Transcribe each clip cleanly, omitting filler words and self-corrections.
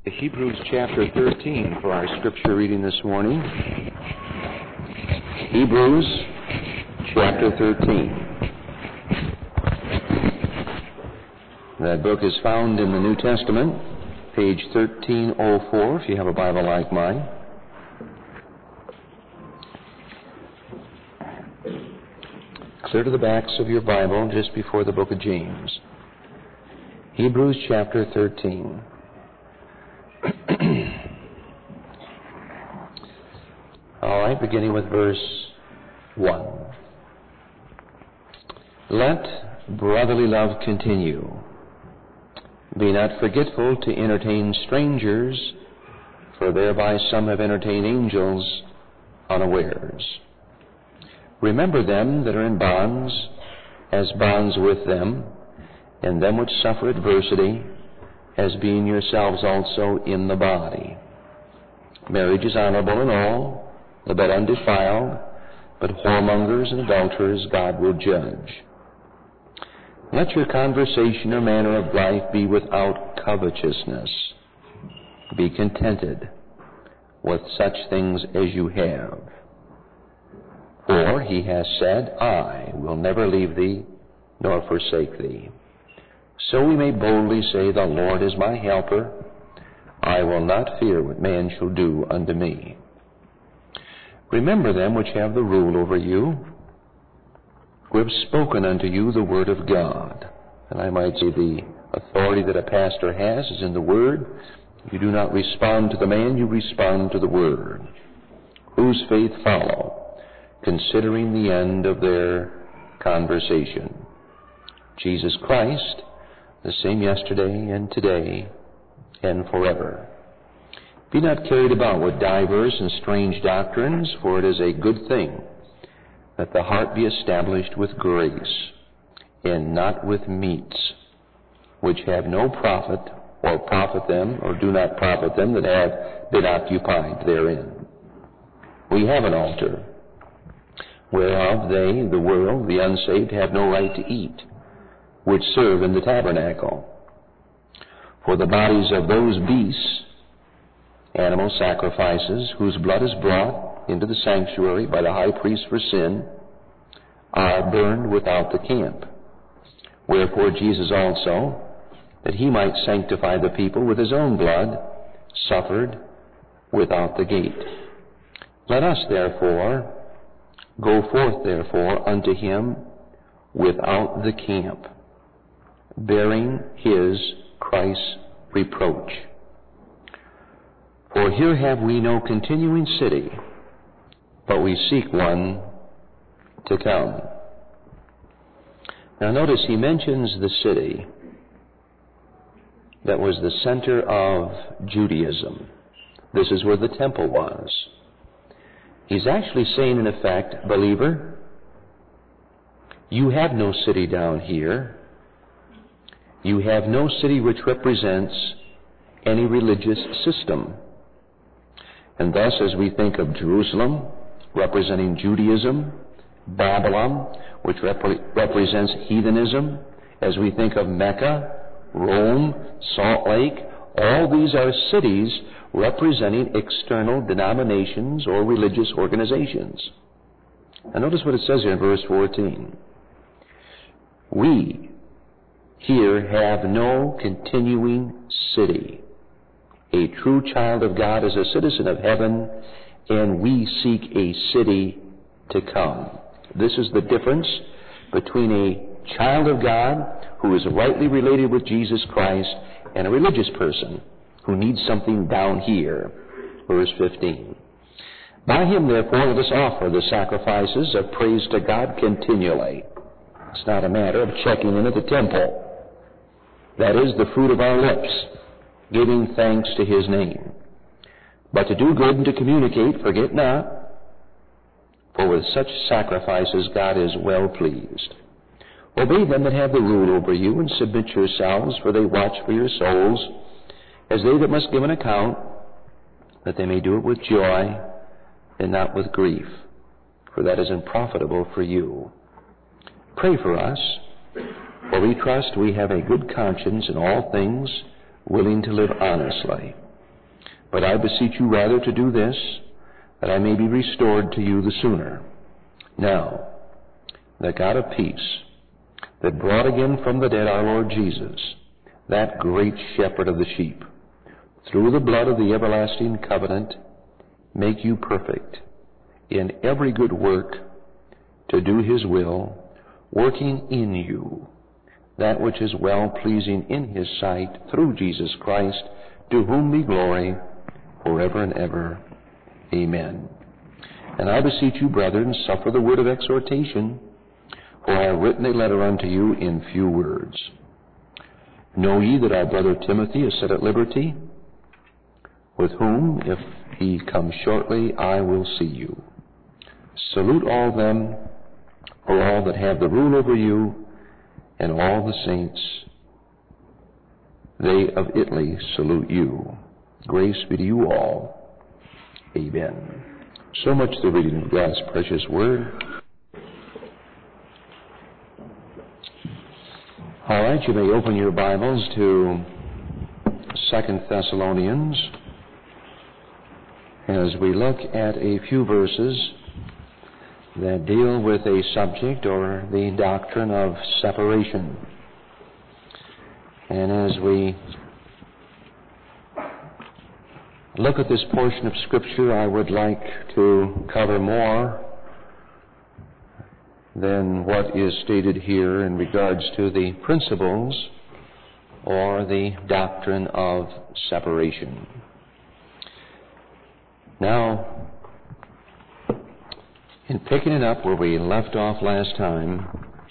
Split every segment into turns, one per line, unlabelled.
Hebrews chapter 13 for our scripture reading this morning. Hebrews chapter 13. That book is found in the New Testament, page 1304, if you have a Bible like mine. Clear to the backs of your Bible just before the book of James. Hebrews chapter 13. All right, beginning with verse 1. Let brotherly love continue. Be not forgetful to entertain strangers, for thereby some have entertained angels unawares. Remember them that are in bonds, as bonds with them, and them which suffer adversity, as being yourselves also in the body. Marriage is honorable in all, the bed undefiled, but whoremongers and adulterers God will judge. Let your conversation or manner of life be without covetousness. Be contented with such things as you have. For he has said, I will never leave thee nor forsake thee. So we may boldly say, the Lord is my helper. I will not fear what man shall do unto me. Remember them which have the rule over you, who have spoken unto you the word of God. And I might say the authority that a pastor has is in the word. You do not respond to the man, you respond to the word. Whose faith follow, considering the end of their conversation. Jesus Christ, the same yesterday and today and forever. Be not carried about with divers and strange doctrines, for it is a good thing that the heart be established with grace, and not with meats, which have no profit, or profit them, or do not profit them that have been occupied therein. We have an altar, whereof they, the world, the unsaved, have no right to eat, which serve in the tabernacle. For the bodies of those beasts, animal sacrifices, whose blood is brought into the sanctuary by the high priest for sin, are burned without the camp. Wherefore Jesus also, that he might sanctify the people with his own blood, suffered without the gate. Let us therefore go forth therefore unto him without the camp, bearing his Christ's reproach. For here have we no continuing city, but we seek one to come. Now notice he mentions the city that was the center of Judaism. This is where the temple was. He's actually saying, in effect, believer, you have no city down here. You have no city which represents any religious system. And thus, as we think of Jerusalem, representing Judaism, Babylon, which represents heathenism, as we think of Mecca, Rome, Salt Lake, all these are cities representing external denominations or religious organizations. Now notice what it says here in verse 14. We here have no continuing city. A true child of God is a citizen of heaven, and we seek a city to come. This is the difference between a child of God who is rightly related with Jesus Christ and a religious person who needs something down here. Verse 15. By him, therefore, let us offer the sacrifices of praise to God continually. It's not a matter of checking in at the temple. That is the fruit of our lips, giving thanks to his name. But to do good and to communicate, forget not, for with such sacrifices God is well pleased. Obey them that have the rule over you, and submit yourselves, for they watch for your souls, as they that must give an account, that they may do it with joy and not with grief, for that is unprofitable for you. Pray for us, for we trust we have a good conscience in all things, willing to live honestly. But I beseech you rather to do this, that I may be restored to you the sooner. Now, the God of peace, that brought again from the dead our Lord Jesus, that great shepherd of the sheep, through the blood of the everlasting covenant, make you perfect in every good work to do his will, working in you that which is well-pleasing in his sight through Jesus Christ, to whom be glory forever and ever. Amen. And I beseech you, brethren, suffer the word of exhortation, for I have written a letter unto you in few words. Know ye that our brother Timothy is set at liberty, with whom, if he come shortly, I will see you. Salute all them, or all that have the rule over you, and all the saints. They of Italy salute you. Grace be to you all. Amen. So much the reading of God's precious word. All right, you may open your Bibles to 2 Thessalonians as we look at a few verses that deal with a subject or the doctrine of separation. And as we look at this portion of Scripture, I would like to cover more than what is stated here in regards to the principles or the doctrine of separation. Now, in picking it up where we left off last time,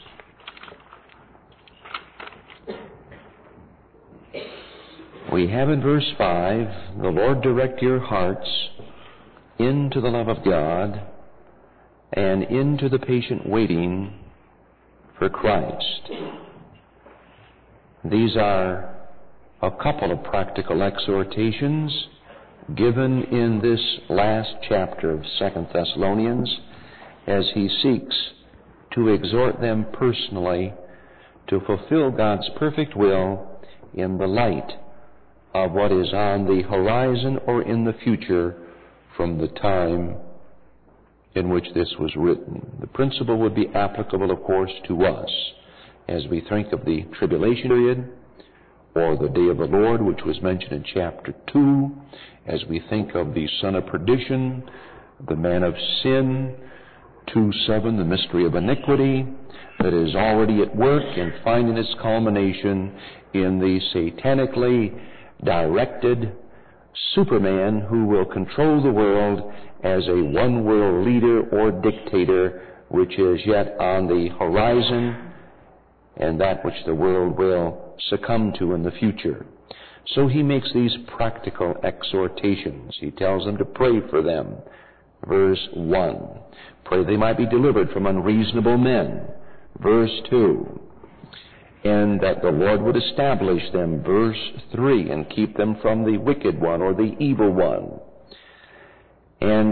we have in verse 5, the Lord direct your hearts into the love of God and into the patient waiting for Christ. These are a couple of practical exhortations given in this last chapter of 2 Thessalonians, as he seeks to exhort them personally to fulfill God's perfect will in the light of what is on the horizon or in the future from the time in which this was written. The principle would be applicable, of course, to us as we think of the tribulation period or the day of the Lord, which was mentioned in chapter 2, as we think of the son of perdition, the man of sin, 2:7, the mystery of iniquity that is already at work and finding its culmination in the satanically directed Superman who will control the world as a one-world leader or dictator, which is yet on the horizon and that which the world will succumb to in the future. So he makes these practical exhortations. He tells them to pray for them. Verse 1, pray they might be delivered from unreasonable men. Verse 2, and that the Lord would establish them. Verse 3, and keep them from the wicked one or the evil one. And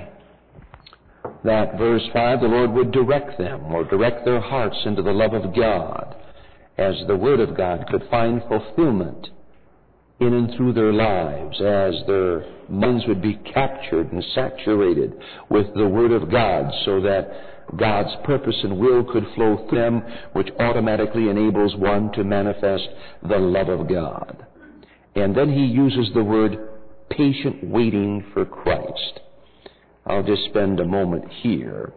that verse 5, the Lord would direct them or direct their hearts into the love of God, as the Word of God could find fulfillment in and through their lives, as their minds would be captured and saturated with the Word of God, so that God's purpose and will could flow through them, which automatically enables one to manifest the love of God. And then he uses the word patient waiting for Christ. I'll just spend a moment here.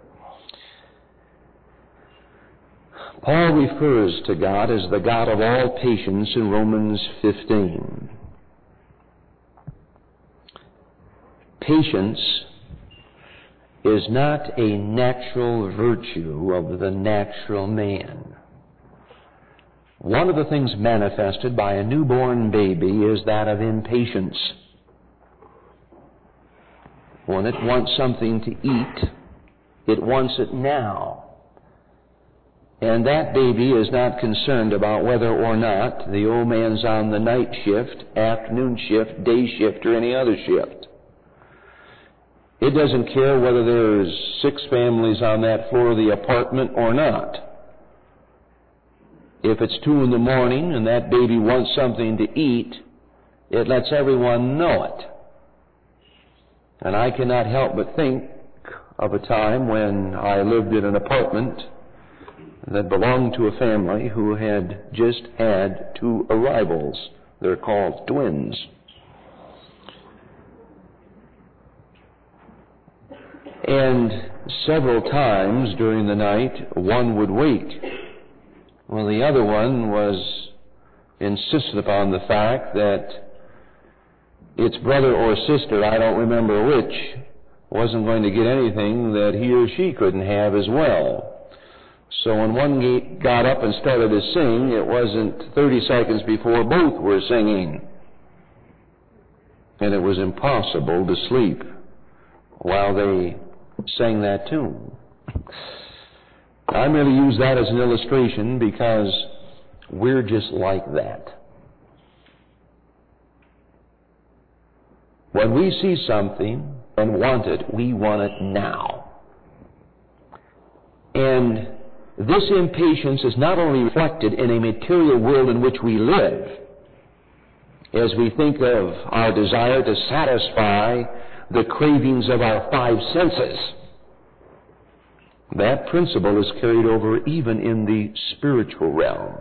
Paul refers to God as the God of all patience in Romans 15. Patience is not a natural virtue of the natural man. One of the things manifested by a newborn baby is that of impatience. When it wants something to eat, it wants it now. And that baby is not concerned about whether or not the old man's on the night shift, afternoon shift, day shift, or any other shift. It doesn't care whether there's 6 families on that floor of the apartment or not. If it's 2 in the morning and that baby wants something to eat, it lets everyone know it. And I cannot help but think of a time when I lived in an apartment that belonged to a family who had just had 2 arrivals. They're called twins. And several times during the night, one would wake. Well, the other one was insisted upon the fact that its brother or sister, I don't remember which, wasn't going to get anything that he or she couldn't have as well. So when one got up and started to sing, it wasn't 30 seconds before both were singing. And it was impossible to sleep while they sang that tune. I merely use that as an illustration because we're just like that. When we see something and want it, we want it now. And this impatience is not only reflected in a material world in which we live, as we think of our desire to satisfy the cravings of our 5 senses. That principle is carried over even in the spiritual realm.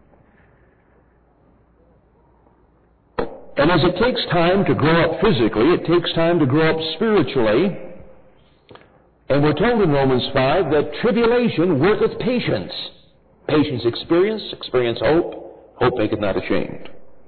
And as it takes time to grow up physically, it takes time to grow up spiritually. And we're told in Romans 5 that tribulation worketh patience. Patience experience, experience hope, hope maketh not ashamed.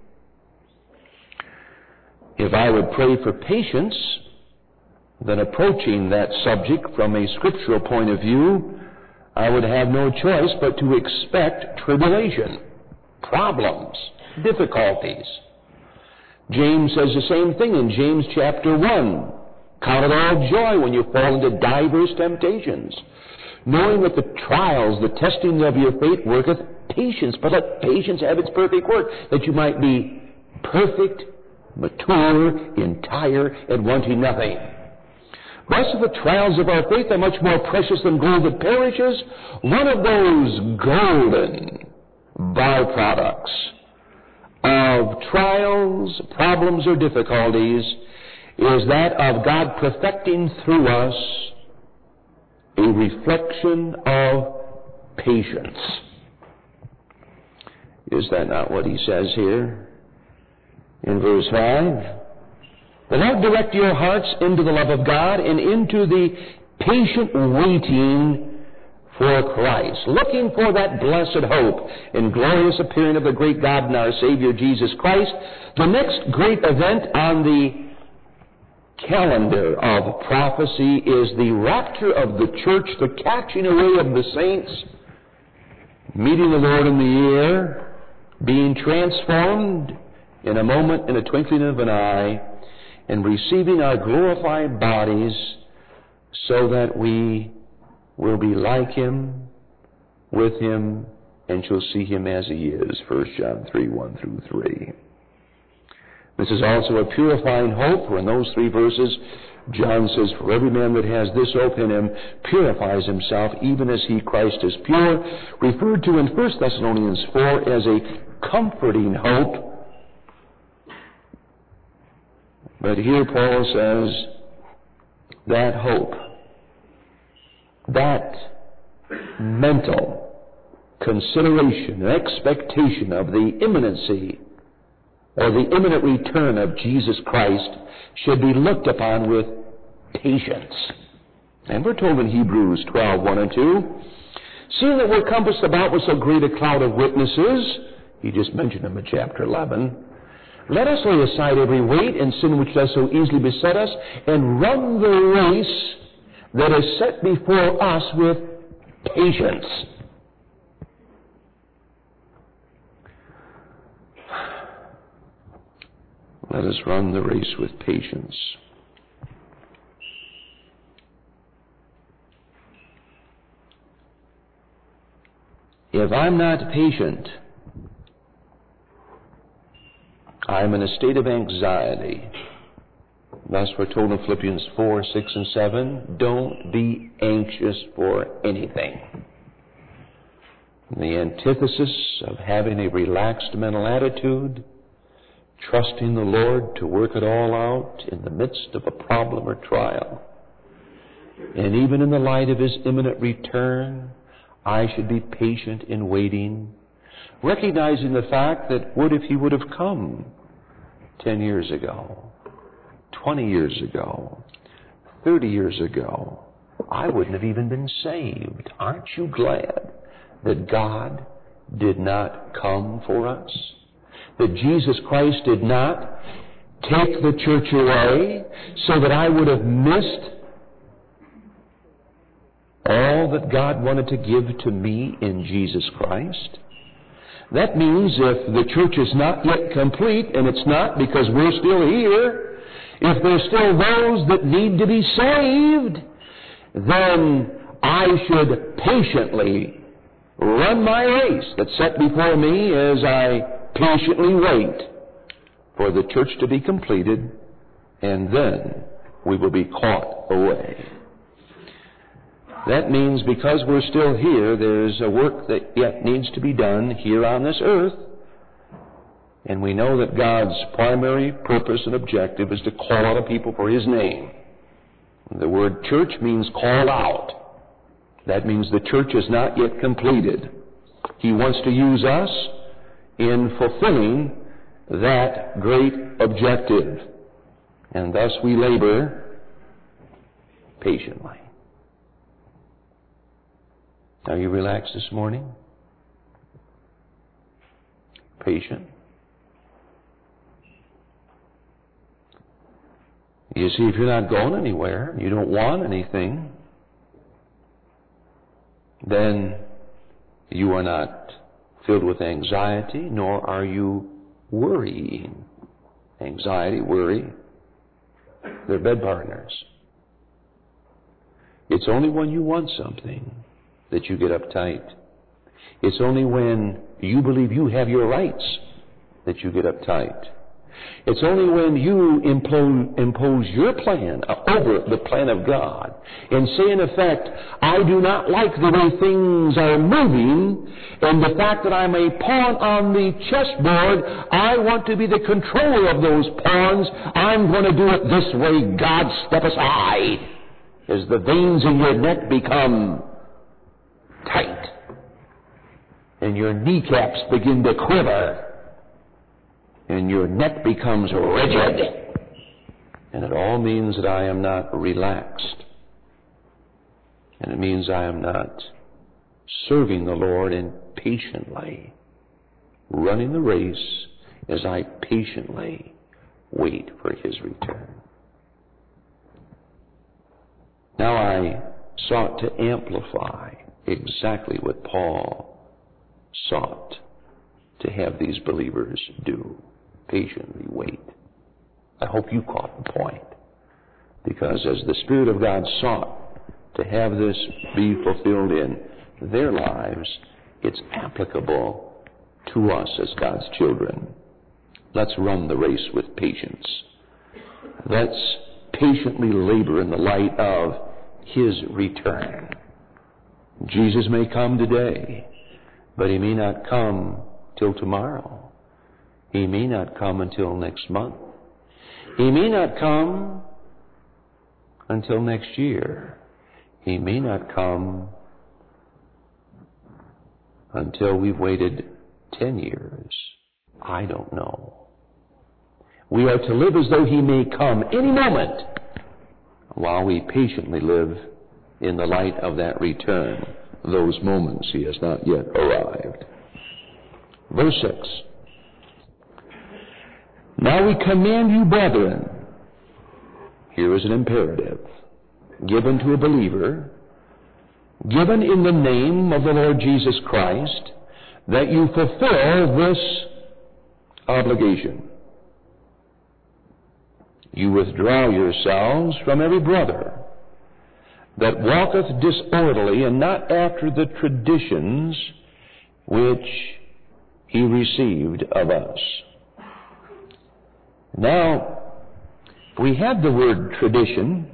If I would pray for patience, then approaching that subject from a scriptural point of view, I would have no choice but to expect tribulation, problems, difficulties. James says the same thing in James chapter 1. Count it all joy when you fall into divers temptations, knowing that the trials, the testing of your faith worketh patience. But let patience have its perfect work, that you might be perfect, mature, entire, and wanting nothing. Blessed are the trials of our faith, are much more precious than gold that perishes. One of those golden byproducts of trials, problems, or difficulties is that of God perfecting through us a reflection of patience. Is that not what he says here in verse 5? The Lord direct your hearts into the love of God and into the patient waiting for Christ, looking for that blessed hope and glorious appearing of the great God and our Savior Jesus Christ. The next great event on the calendar of prophecy is the rapture of the church, the catching away of the saints, meeting the Lord in the air, being transformed in a moment, in a twinkling of an eye, and receiving our glorified bodies so that we will be like Him, with Him, and shall see Him as He is. 1 John 3, 1 through 3. This is also a purifying hope, for in those 3 verses, John says, for every man that has this hope in him purifies himself, even as he, Christ, is pure, referred to in 1 Thessalonians 4 as a comforting hope. But here Paul says that hope, that mental consideration and expectation of the imminency or the imminent return of Jesus Christ should be looked upon with patience. And we're told in Hebrews 12, 1 and 2, seeing that we're compassed about with so great a cloud of witnesses, he just mentioned them in chapter 11, let us lay aside every weight and sin which does so easily beset us, and run the race that is set before us with patience. Let us run the race with patience. If I'm not patient, I'm in a state of anxiety. Thus we're told in Philippians 4, 6, and 7, don't be anxious for anything. The antithesis of having a relaxed mental attitude, trusting the Lord to work it all out in the midst of a problem or trial. And even in the light of His imminent return, I should be patient in waiting, recognizing the fact that what if He would have come 10 years ago, 20 years ago, 30 years ago? I wouldn't have even been saved. Aren't you glad that God did not come for us? That Jesus Christ did not take the church away so that I would have missed all that God wanted to give to me in Jesus Christ? That means if the church is not yet complete, and it's not because we're still here, if there's still those that need to be saved, then I should patiently run my race that's set before me as I patiently wait for the church to be completed, and then we will be caught away. That means because we're still here, there's a work that yet needs to be done here on this earth. And we know that God's primary purpose and objective is to call out a people for His name. The word church means call out. That means the church is not yet completed. He wants to use us in fulfilling that great objective. And thus we labor patiently. Are you relaxed this morning? Patient? You see, if you're not going anywhere, you don't want anything, then you are not filled with anxiety, nor are you worrying. Anxiety, worry, they're bed partners. It's only when you want something that you get uptight. It's only when you believe you have your rights that you get uptight. It's only when you impose your plan over the plan of God and say, in effect, I do not like the way things are moving, and the fact that I'm a pawn on the chessboard, I want to be the controller of those pawns. I'm going to do it this way. God, step aside. As the veins in your neck become tight and your kneecaps begin to quiver and your neck becomes rigid, and it all means that I am not relaxed, and it means I am not serving the Lord and patiently running the race as I patiently wait for His return. Now I sought to amplify exactly what Paul sought to have these believers do. Patiently wait. I hope you caught the point. Because as the Spirit of God sought to have this be fulfilled in their lives, it's applicable to us as God's children. Let's run the race with patience. Let's patiently labor in the light of His return. Jesus may come today, but He may not come till tomorrow. He may not come until next month. He may not come until next year. He may not come until we've waited 10 years. I don't know. We are to live as though He may come any moment while we patiently live in the light of that return. Those moments He has not yet arrived. Verse 6. Now we command you, brethren. Here is an imperative given to a believer, given in the name of the Lord Jesus Christ, that you fulfill this obligation. You withdraw yourselves from every brother that walketh disorderly, and not after the traditions which he received of us. Now, we have the word tradition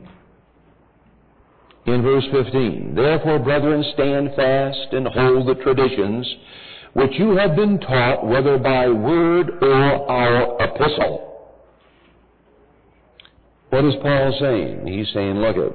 in verse 15. Therefore, brethren, stand fast and hold the traditions which you have been taught, whether by word or our epistle. What is Paul saying? He's saying, look it.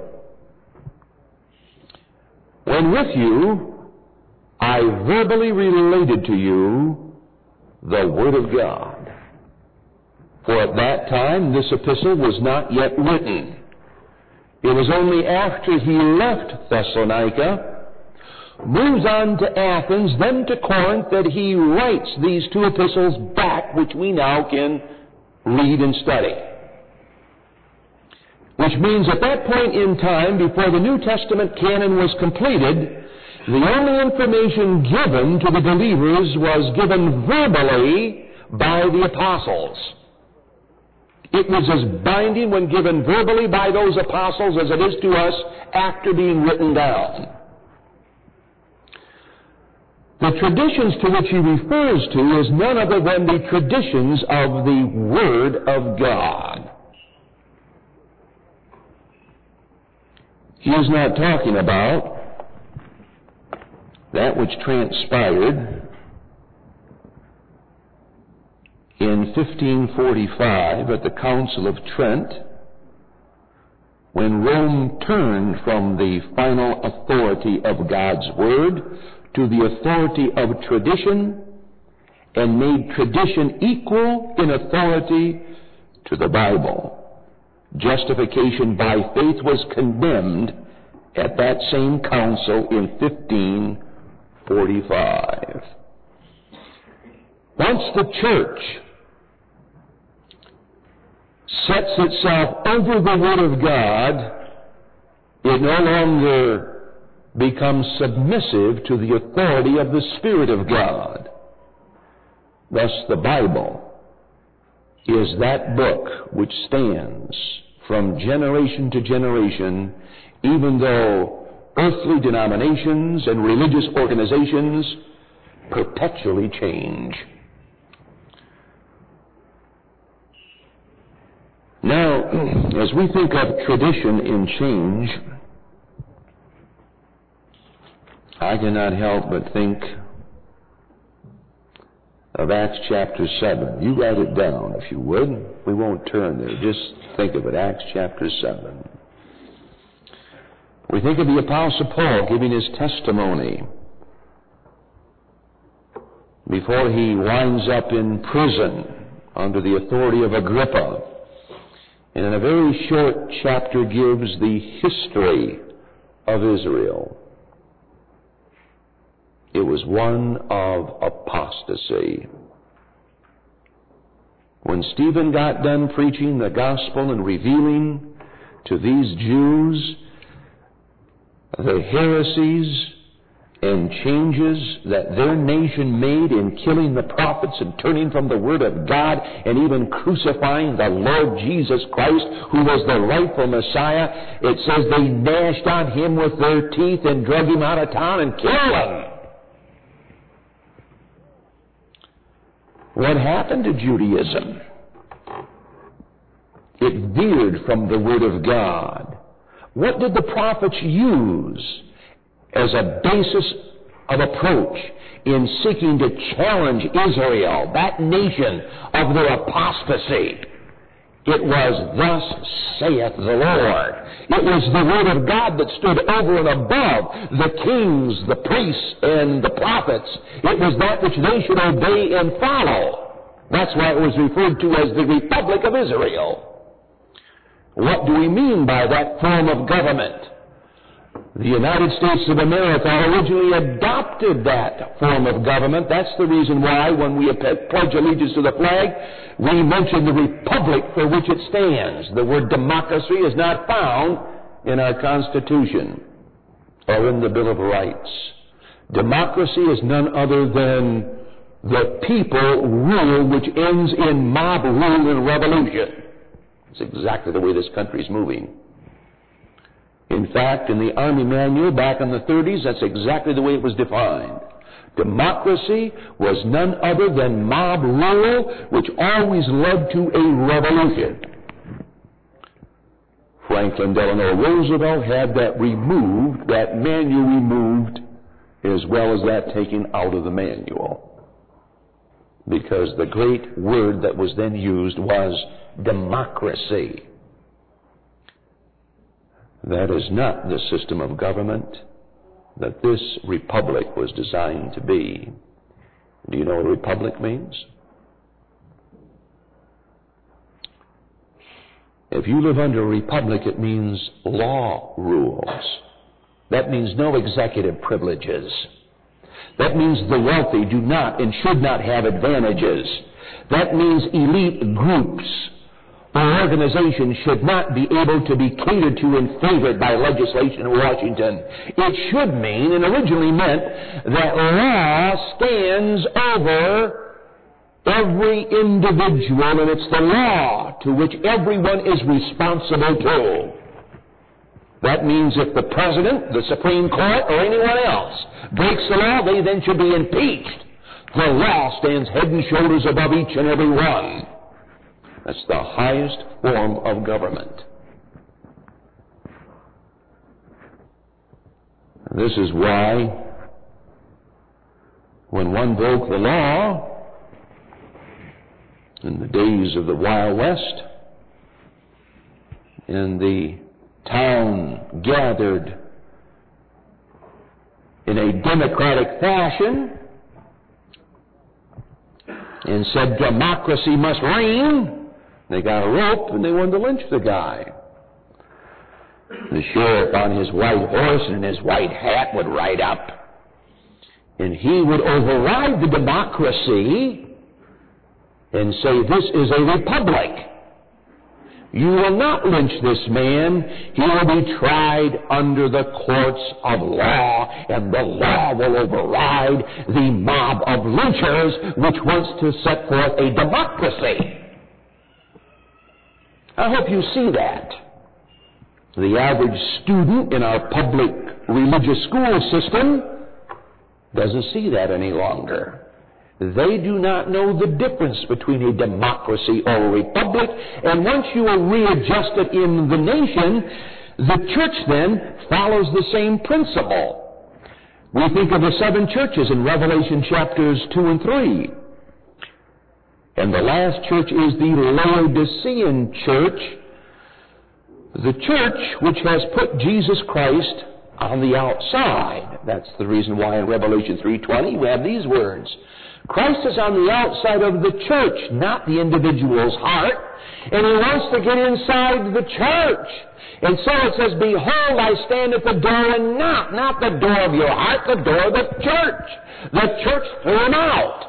When with you, I verbally related to you the Word of God. For at that time this epistle was not yet written. It was only after he left Thessalonica, moves on to Athens, then to Corinth, that he writes these two epistles back, which we now can read and study. Which means at that point in time, before the New Testament canon was completed, the only information given to the believers was given verbally by the apostles. It was as binding when given verbally by those apostles as it is to us after being written down. The traditions to which he refers to is none other than the traditions of the Word of God. He is not talking about that which transpired in 1545 at the Council of Trent, when Rome turned from the final authority of God's Word to the authority of tradition and made tradition equal in authority to the Bible. Justification by faith was condemned at that same council in 1545. Once the church sets itself over the Word of God, it no longer becomes submissive to the authority of the Spirit of God. Thus the Bible is that book which stands from generation to generation, even though earthly denominations and religious organizations perpetually change. Now, as we think of tradition in change, I cannot help but think of Acts chapter 7. You write it down, if you would. We won't turn there. Just think of it. Acts chapter 7. We think of the Apostle Paul giving his testimony before he winds up in prison under the authority of Agrippa. And in a very short chapter gives the history of Israel. It was one of apostasy. When Stephen got done preaching the gospel and revealing to these Jews the heresies and changes that their nation made in killing the prophets and turning from the Word of God and even crucifying the Lord Jesus Christ, who was the rightful Messiah, it says they gnashed on him with their teeth and drug him out of town and killed him. What happened to Judaism? It veered from the Word of God. What did the prophets use as a basis of approach in seeking to challenge Israel, that nation, of their apostasy? It was, "Thus saith the Lord." It was the Word of God that stood over and above the kings, the priests, and the prophets. It was that which they should obey and follow. That's why it was referred to as the Republic of Israel. What do we mean by that form of government? The United States of America originally adopted that form of government. That's the reason why when we pledge allegiance to the flag, we mention the republic for which it stands. The word democracy is not found in our Constitution or in the Bill of Rights. Democracy is none other than the people rule, which ends in mob rule and revolution. It's exactly the way this country is moving. In fact, in the Army Manual back in the 30s, that's exactly the way it was defined. Democracy was none other than mob rule, which always led to a revolution. Franklin Delano Roosevelt had that removed, that manual removed, as well as that taken out of the manual. because the great word that was then used was democracy. That is not the system of government that this republic was designed to be. Do you know what a republic means? If you live under a republic, it means law rules. That means no executive privileges. That means the wealthy do not and should not have advantages. That means elite groups or organizations should not be able to be catered to and favored by legislation in Washington. It should mean, and originally meant, that law stands over every individual, and it's the law to which everyone is responsible to. That means if the president, the Supreme Court, or anyone else breaks the law, they then should be impeached. The law stands head and shoulders above each and every one. That's the highest form of government. This is why when one broke the law in the days of the Wild West, and the town gathered in a democratic fashion and said democracy must reign, they got a rope and they wanted to lynch the guy. The sheriff on his white horse and his white hat would ride up, and he would override the democracy and say, this is a republic. You will not lynch this man. He will be tried under the courts of law, and the law will override the mob of lynchers which wants to set forth a democracy. I hope you see that. The average student in our public religious school system doesn't see that any longer. They do not know the difference between a democracy or a republic, and once you are readjusted in the nation, the church then follows the same principle. We think of the 7 churches in Revelation chapters 2 and 3. And the last church is the Laodicean church, the church which has put Jesus Christ on the outside. That's the reason why in Revelation 3:20 we have these words. Christ is on the outside of the church, not the individual's heart, and he wants to get inside the church. And so it says, behold, I stand at the door and knock. Not the door of your heart, the door of the church. The church threw him out.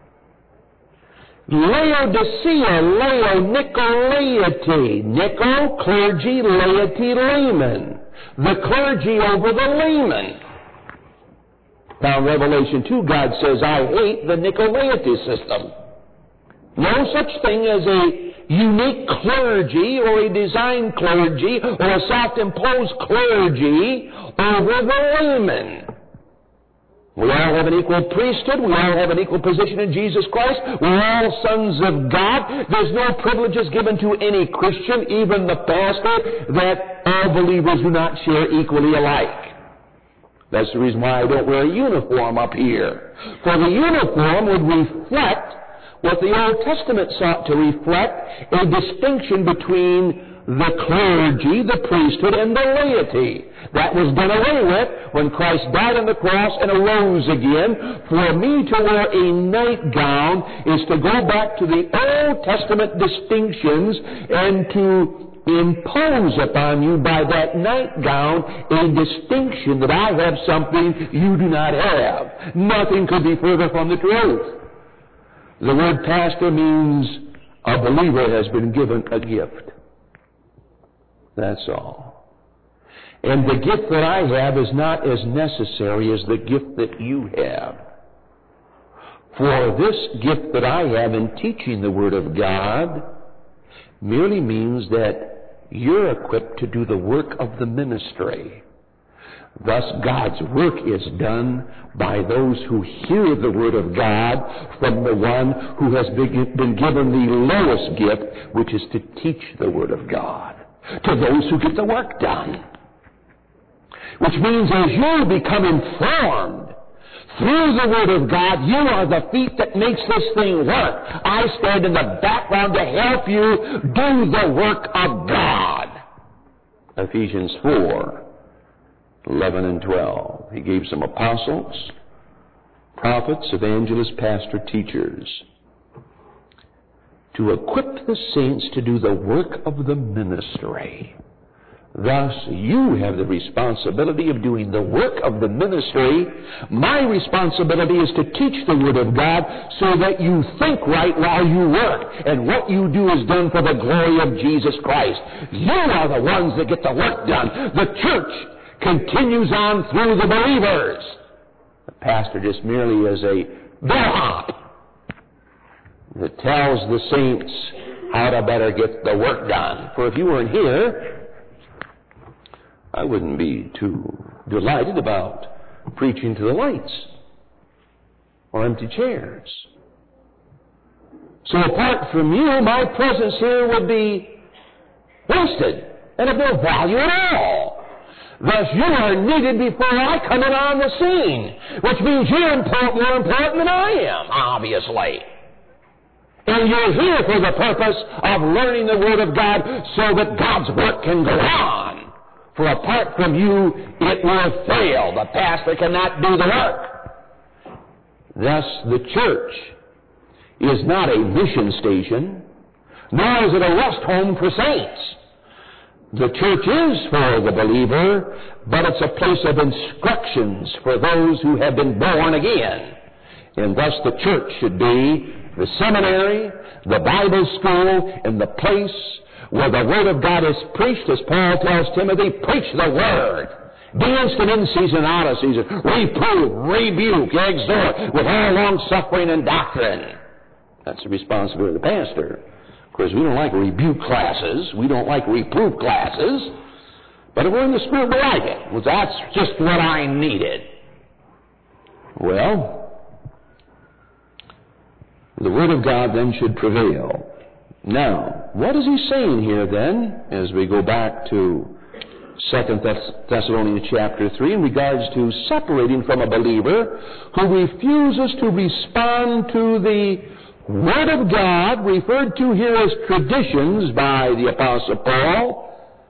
Laodicea, Leo, Nicolaity. Nico, clergy, laity, layman. The clergy over the layman. Now in Revelation 2, God says, I hate the Nicolaity system. No such thing as a unique clergy or a designed clergy or a self-imposed clergy over the layman. We all have an equal priesthood. We all have an equal position in Jesus Christ. We're all sons of God. There's no privileges given to any Christian, even the pastor, that all believers do not share equally alike. That's the reason why I don't wear a uniform up here. For the uniform would reflect what the Old Testament sought to reflect, a distinction between the clergy, the priesthood, and the laity. That was done away with when Christ died on the cross and arose again. For me to wear a nightgown is to go back to the Old Testament distinctions and to impose upon you by that nightgown a distinction that I have something you do not have. Nothing could be further from the truth. The word pastor means a believer has been given a gift. That's all. And the gift that I have is not as necessary as the gift that you have. For this gift that I have in teaching the Word of God merely means that you're equipped to do the work of the ministry. Thus, God's work is done by those who hear the Word of God from the one who has been given the lowest gift, which is to teach the Word of God, to those who get the work done. Which means as you become informed
Through the Word of God, you are the feet that makes this thing work. I stand in the background to help you do the work of God. Ephesians 4:11 and 12. He gave some apostles, prophets, evangelists, pastors, teachers, to equip the saints to do the work of the ministry. Thus, you have the responsibility of doing the work of the ministry. My responsibility is to teach the Word of God so that you think right while you work, and what you do is done for the glory of Jesus Christ. You are the ones that get the work done. The church continues on through the believers. The pastor just merely is a bellhop that tells the saints how to better get the work done. For if you weren't here, I wouldn't be too delighted about preaching to the lights or empty chairs. So apart from you, my presence here would be wasted and of no value at all. Thus, you are needed before I come in on the scene, which means you're more important than I am, obviously. And you're here for the purpose of learning the Word of God so that God's work can go on. For apart from you, it will fail. The pastor cannot do the work. Thus, the church is not a mission station, nor is it a rest home for saints. The church is for the believer, but it's a place of instructions for those who have been born again. And thus the church should be the seminary, the Bible school, and the place where the Word of God is preached, as Paul tells Timothy, preach the Word. Be instant in season, out of season. Reprove, rebuke, exhort, with all long-suffering and doctrine. That's the responsibility of the pastor. Of course, we don't like rebuke classes. We don't like reproof classes. But if we're in the Spirit, we like it. Well, that's just what I needed. Well, the Word of God then should prevail. Now, what is he saying here then, as we go back to 2 Thessalonians chapter 3, in regards to separating from a believer who refuses to respond to the Word of God, referred to here as traditions by the Apostle Paul?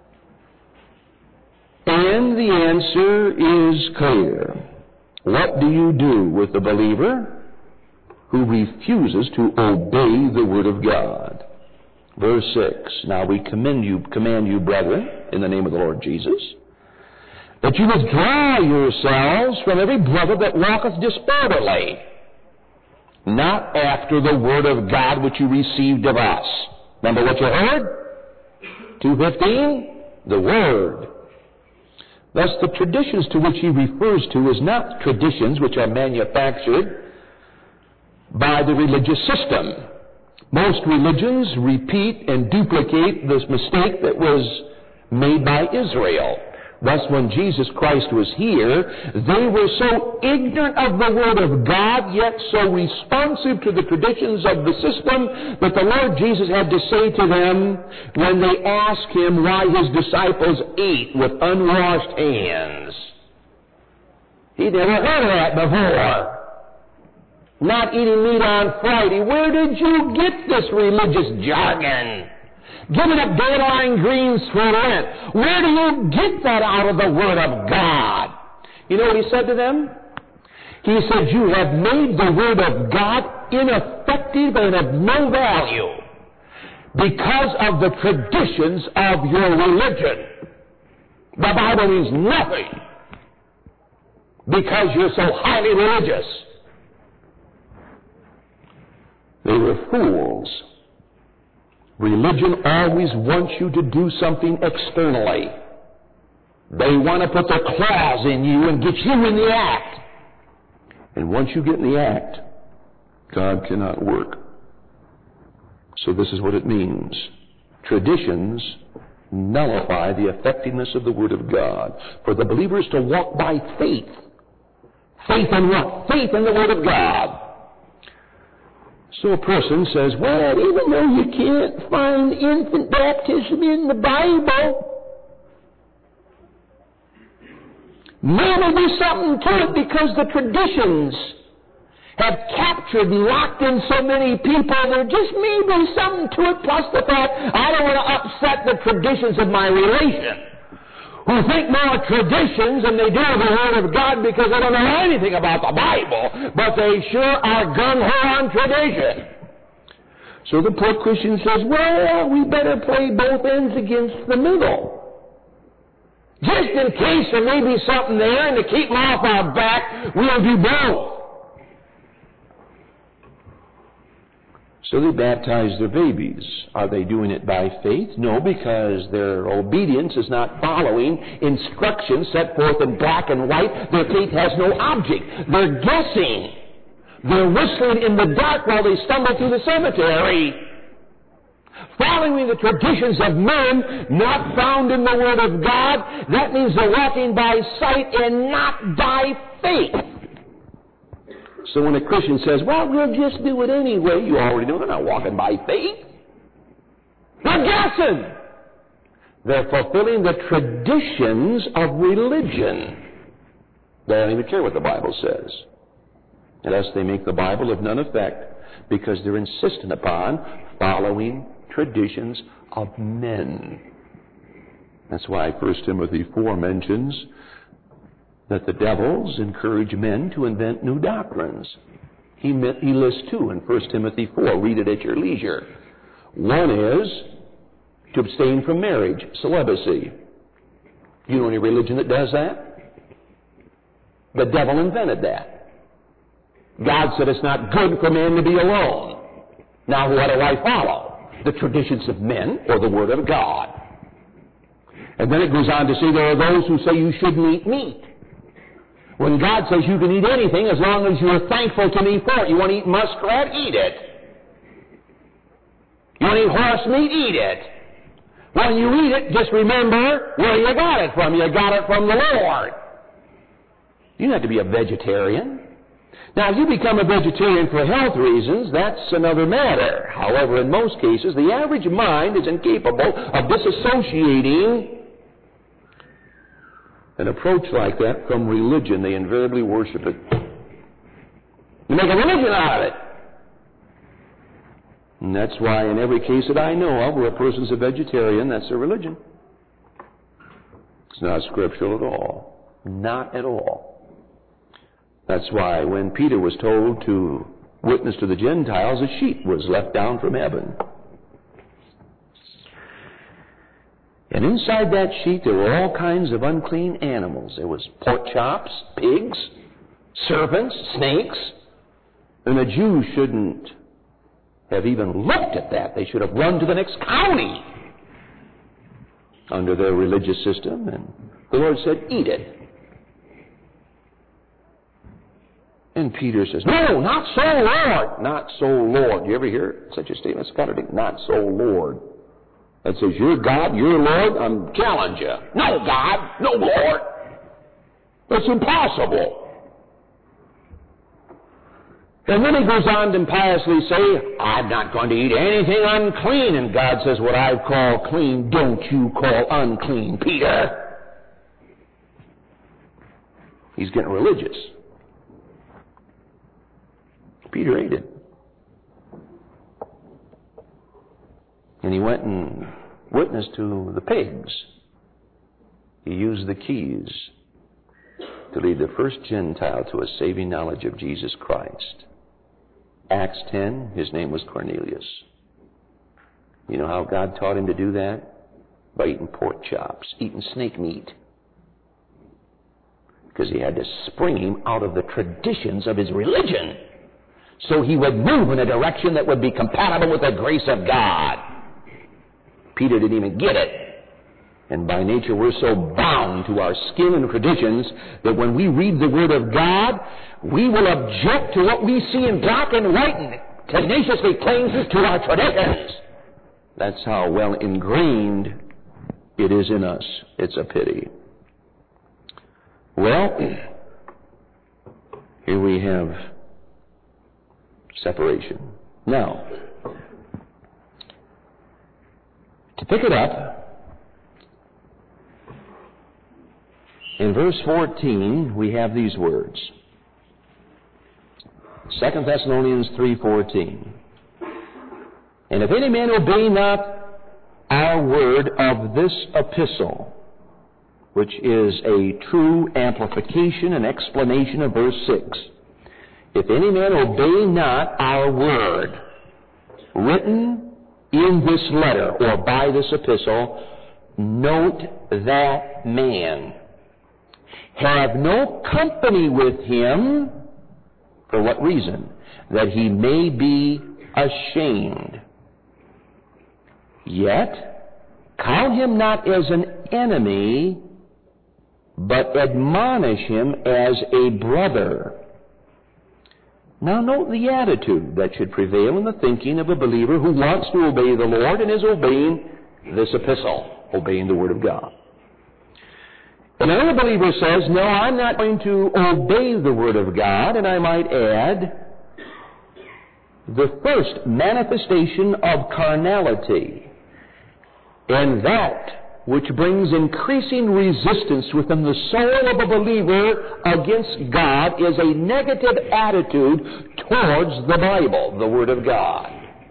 And the answer is clear. What do you do with the believer who refuses to obey the Word of God? Verse 6, now we command you, brethren, in the name of the Lord Jesus, that you withdraw yourselves from every brother that walketh disorderly, not after the Word of God which you received of us. Remember what you heard? 2:15, the Word. Thus the traditions to which he refers to is not traditions which are manufactured by the religious system. Most religions repeat and duplicate this mistake that was made by Israel. Thus, when Jesus Christ was here, they were so ignorant of the Word of God, yet so responsive to the traditions of the system, that the Lord Jesus had to say to them when they asked him why his disciples ate with unwashed hands. He'd never heard of that before. Not eating meat on Friday. Where did you get this religious jargon? Giving up dandelion greens for Lent. Where do you get that out of the Word of God? You know what he said to them? He said, you have made the Word of God ineffective and of no value because of the traditions of your religion. The Bible means nothing because you're so highly religious. They were fools. Religion always wants you to do something externally. They want to put their claws in you and get you in the act. And once you get in the act, God cannot work. So this is what it means. Traditions nullify the effectiveness of the Word of God. For the believer is to walk by faith. Faith in what? Faith in the Word of God. So a person says, well, even though you can't find infant baptism in the Bible, Maybe there's something to it because the traditions have captured and locked in so many people. There just may be something to it, plus the fact I don't want to upset the traditions of my relation, who think more traditions than they do of the Word of God because they don't know anything about the Bible, but they sure are gung-ho on tradition. So the poor Christian says, well, we better play both ends against the middle. Just in case there may be something there, and to keep them off our back, we'll do both. So they baptize their babies. Are they doing it by faith? No, because their obedience is not following instructions set forth in black and white. Their faith has no object. They're guessing. They're whistling in the dark while they stumble through the cemetery, following the traditions of men, not found in the Word of God. That means they're walking by sight and not by faith. So when a Christian says, well, we'll just do it anyway, you already know they're not walking by faith. They're guessing. They're fulfilling the traditions of religion. They don't even care what the Bible says. And thus they make the Bible of none effect because they're insistent upon following traditions of men. That's why 1 Timothy 4 mentions that the devils encourage men to invent new doctrines. He lists two in 1 Timothy 4. Read it at your leisure. One is to abstain from marriage, celibacy. You know any religion that does that? The devil invented that. God said it's not good for man to be alone. Now what do I follow? The traditions of men or the Word of God? And then it goes on to say there are those who say you shouldn't eat meat. When God says you can eat anything as long as you're thankful to me for it. You want to eat muskrat? Eat it. You want to eat horse meat? Eat it. When you eat it, just remember where you got it from. You got it from the Lord. You don't have to be a vegetarian. Now, if you become a vegetarian for health reasons, that's another matter. However, in most cases, the average mind is incapable of disassociating an approach like that from religion. They invariably worship it. You make a religion out of it. And that's why in every case that I know of where a person's a vegetarian, that's their religion. It's not scriptural at all. Not at all. That's why when Peter was told to witness to the Gentiles, a sheet was left down from heaven. And inside that sheet there were all kinds of unclean animals. There was pork chops, pigs, serpents, snakes. And the Jews shouldn't have even looked at that. They should have run to the next county under their religious system. And the Lord said, eat it. And Peter says, no, not so, Lord. Not so, Lord. You ever hear such a statement? It's contradictory. Not so, Lord. That says, you're God, you're Lord, I'm challenge you. No, God, no, Lord. That's impossible. And then he goes on to impiously say, I'm not going to eat anything unclean. And God says, what I call clean, don't you call unclean, Peter. He's getting religious. Peter ate it. And he went and witnessed to the pigs. He used the keys to lead the first Gentile to a saving knowledge of Jesus Christ. Acts 10, his name was Cornelius. You know how God taught him to do that? By eating pork chops, eating snake meat. Because he had to spring him out of the traditions of his religion, so he would move in a direction that would be compatible with the grace of God. Peter didn't even get it. And by nature we're so bound to our skin and traditions that when we read the Word of God, we will object to what we see in black and white and tenaciously cling to our traditions. That's how well ingrained it is in us. It's a pity. Well, here we have separation. Now, to pick it up,
In verse 14, we have these words. 2 Thessalonians 3:14. And if any man obey not our word of this epistle, which is a true amplification and explanation of verse 6. If any man obey not our word, written in this letter or by this epistle, note that man. Have no company with him. For what reason? That he may be ashamed. Yet, count him not as an enemy, but admonish him as a brother. Now note the attitude that should prevail in the thinking of a believer who wants to obey the Lord and is obeying this epistle, obeying the Word of God. And another believer says, no, I'm not going to obey the Word of God, and I might add, the first manifestation of carnality, and that which brings increasing resistance within the soul of a believer against God is a negative attitude towards the Bible, the Word of God.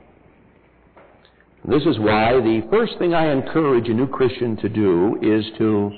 This is why the first thing I encourage a new Christian to do is to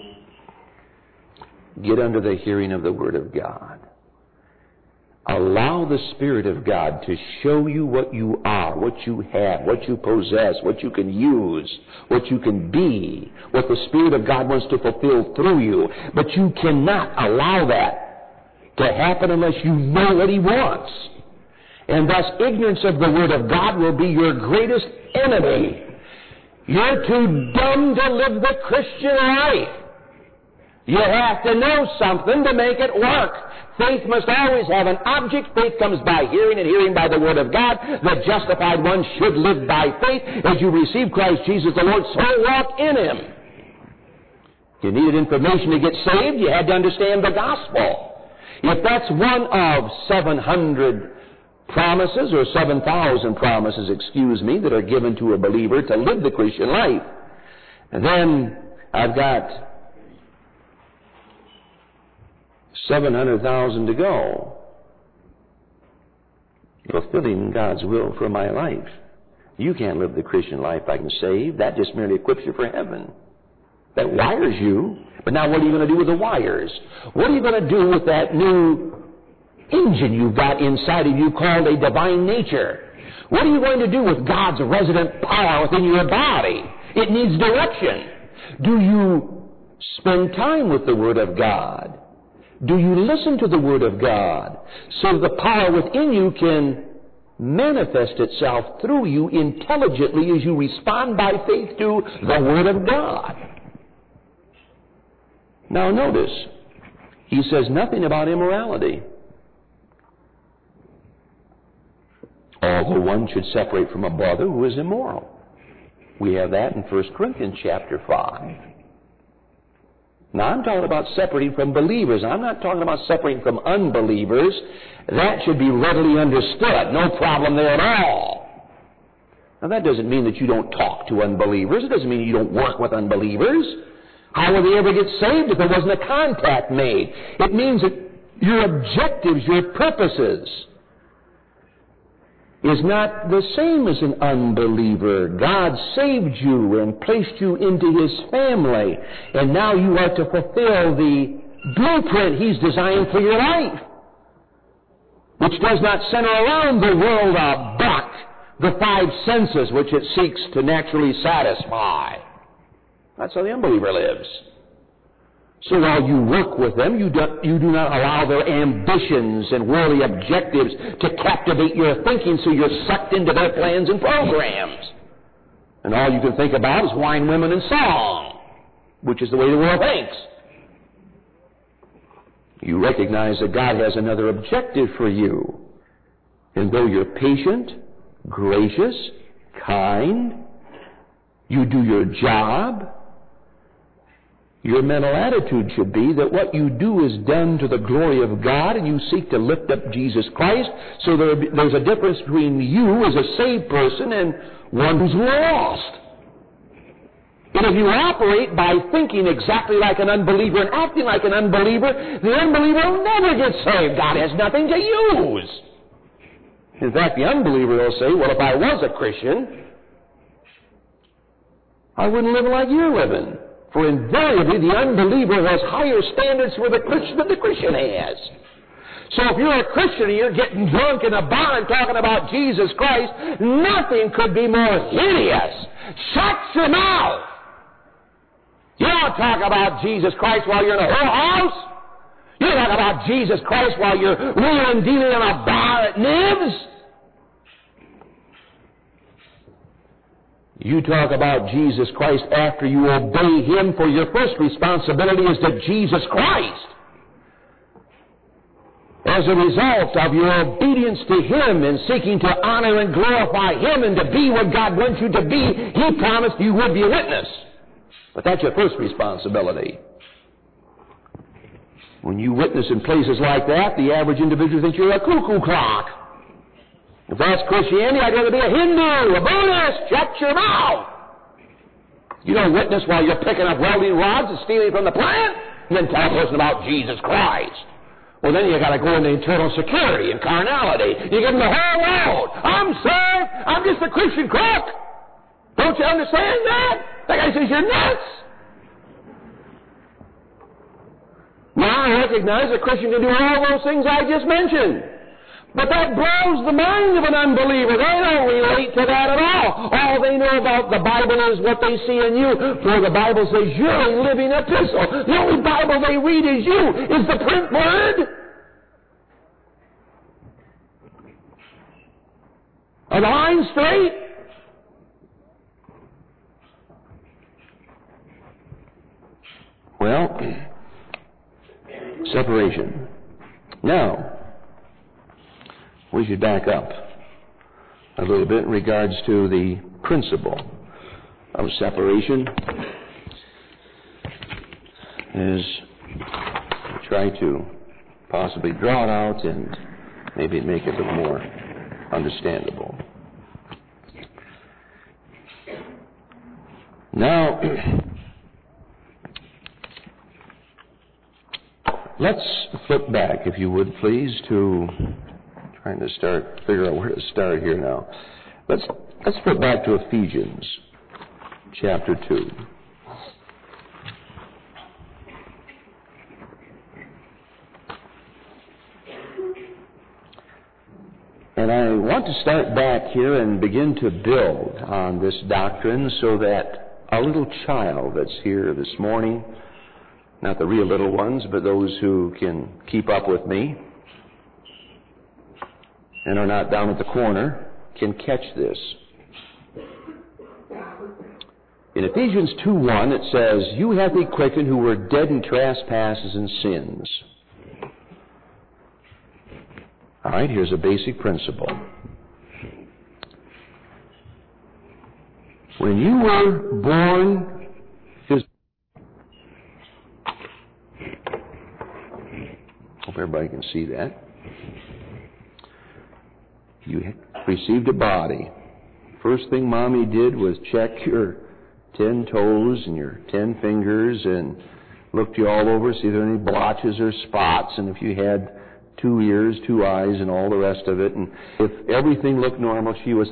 get under the hearing of the Word of God. Allow the Spirit of God to show you what you are, what you have, what you possess, what you can use, what you can be, what the Spirit of God wants to fulfill through you. But you cannot allow that to happen unless you know what He wants. And thus, ignorance of the Word of God will be your greatest enemy. You're too dumb to live the Christian life. You have to know something to make it work. Faith must always have an object. Faith comes by hearing, and hearing by the Word of God. The justified one should live by faith. As you receive Christ Jesus the Lord, so walk in Him. You needed information to get saved. You had to understand the gospel. If that's one of 700 promises, or 7,000 promises, that are given to a believer to live the Christian life, and then I've got 700,000 to go, fulfilling God's will for my life. You can't live the Christian life like I'm saved. That just merely equips you for heaven. That wires you. But now what are you going to do with the wires? What are you going to do with that new engine you've got inside of you called a divine nature? What are you going to do with God's resident power within your body? It needs direction. Do you spend time with the Word of God? Do you listen to the Word of God so the power within you can manifest itself through you intelligently as you respond by faith to the Word of God? Now notice, he says nothing about immorality. Although one should separate from a brother who is immoral. We have that in 1 Corinthians chapter 5. Now, I'm talking about separating from believers. I'm not talking about separating from unbelievers. That should be readily understood. No problem there at all. Now, that doesn't mean that you don't talk to unbelievers. It doesn't mean you don't work with unbelievers. How will they ever get saved if there wasn't a contact made? It means that your objectives, your purposes, is not the same as an unbeliever. God saved you and placed you into His family, and now you are to fulfill the blueprint He's designed for your life, which does not center around the world of buck, the five senses which it seeks to naturally satisfy. That's how the unbeliever lives. So while you work with them, you do not allow their ambitions and worldly objectives to captivate your thinking, so you're sucked into their plans and programs. And all you can think about is wine, women, and song, which is the way the world thinks. You recognize that God has another objective for you. And though you're patient, gracious, kind, you do your job, your mental attitude should be that what you do is done to the glory of God, and you seek to lift up Jesus Christ. So there's a difference between you as a saved person and one who's lost.
And if you operate by thinking exactly like an unbeliever and acting like an unbeliever, the unbeliever will never get saved. God has nothing to use. In fact, the unbeliever will say, well, if I was a Christian, I wouldn't live like you're living. For invariably, the unbeliever has higher standards for the Christian than the Christian has. So if you're a Christian and you're getting drunk in a bar and talking about Jesus Christ, nothing could be more hideous. Shut your mouth! You don't talk about Jesus Christ while you're in a whorehouse. You don't talk about Jesus Christ while you're wheeling and dealing in a bar at Nibs. You talk about Jesus Christ after you obey Him, for your first responsibility is to Jesus Christ. As a result of your obedience to Him and seeking to honor and glorify Him and to be what God wants you to be, He promised you would be a witness. But that's your first responsibility. When you witness in places like that, the average individual thinks you're a cuckoo clock. If that's Christianity, I'd rather be a Hindu, a Buddhist. Shut your mouth. You don't witness while you're picking up welding rods and stealing from the plant, and then tell a person about Jesus Christ. Well, then you got to go into internal security and carnality. You give them the whole world. I'm saved. I'm just a Christian crook. Don't you understand that? That guy says you're nuts. Now I recognize a Christian can do all those things I just mentioned. But that blows the mind of an unbeliever. They don't relate to that at all. All they know about the Bible is what they see in you. For the Bible says you're a living epistle. The only Bible they read is you. Is the print word. Are the lines straight?
Well, separation. Now, we should back up a little bit in regards to the principle of separation as we try to possibly draw it out and maybe make it a little more understandable. Now, let's flip back, if you would, please, to trying to figure out where to start here now. Let's flip back to Ephesians chapter 2. And I want to start back here and begin to build on this doctrine so that a little child that's here this morning, not the real little ones, but those who can keep up with me and are not down at the corner, can catch this. In Ephesians 2:1 it says, "You hath He quickened who were dead in trespasses and sins." All right, here's a basic principle. When you were born, hope everybody can see that. You received a body. First thing Mommy did was check your 10 toes and your 10 fingers and looked you all over, see if there were any blotches or spots, and if you had 2 ears, 2 eyes, and all the rest of it. And if everything looked normal, she was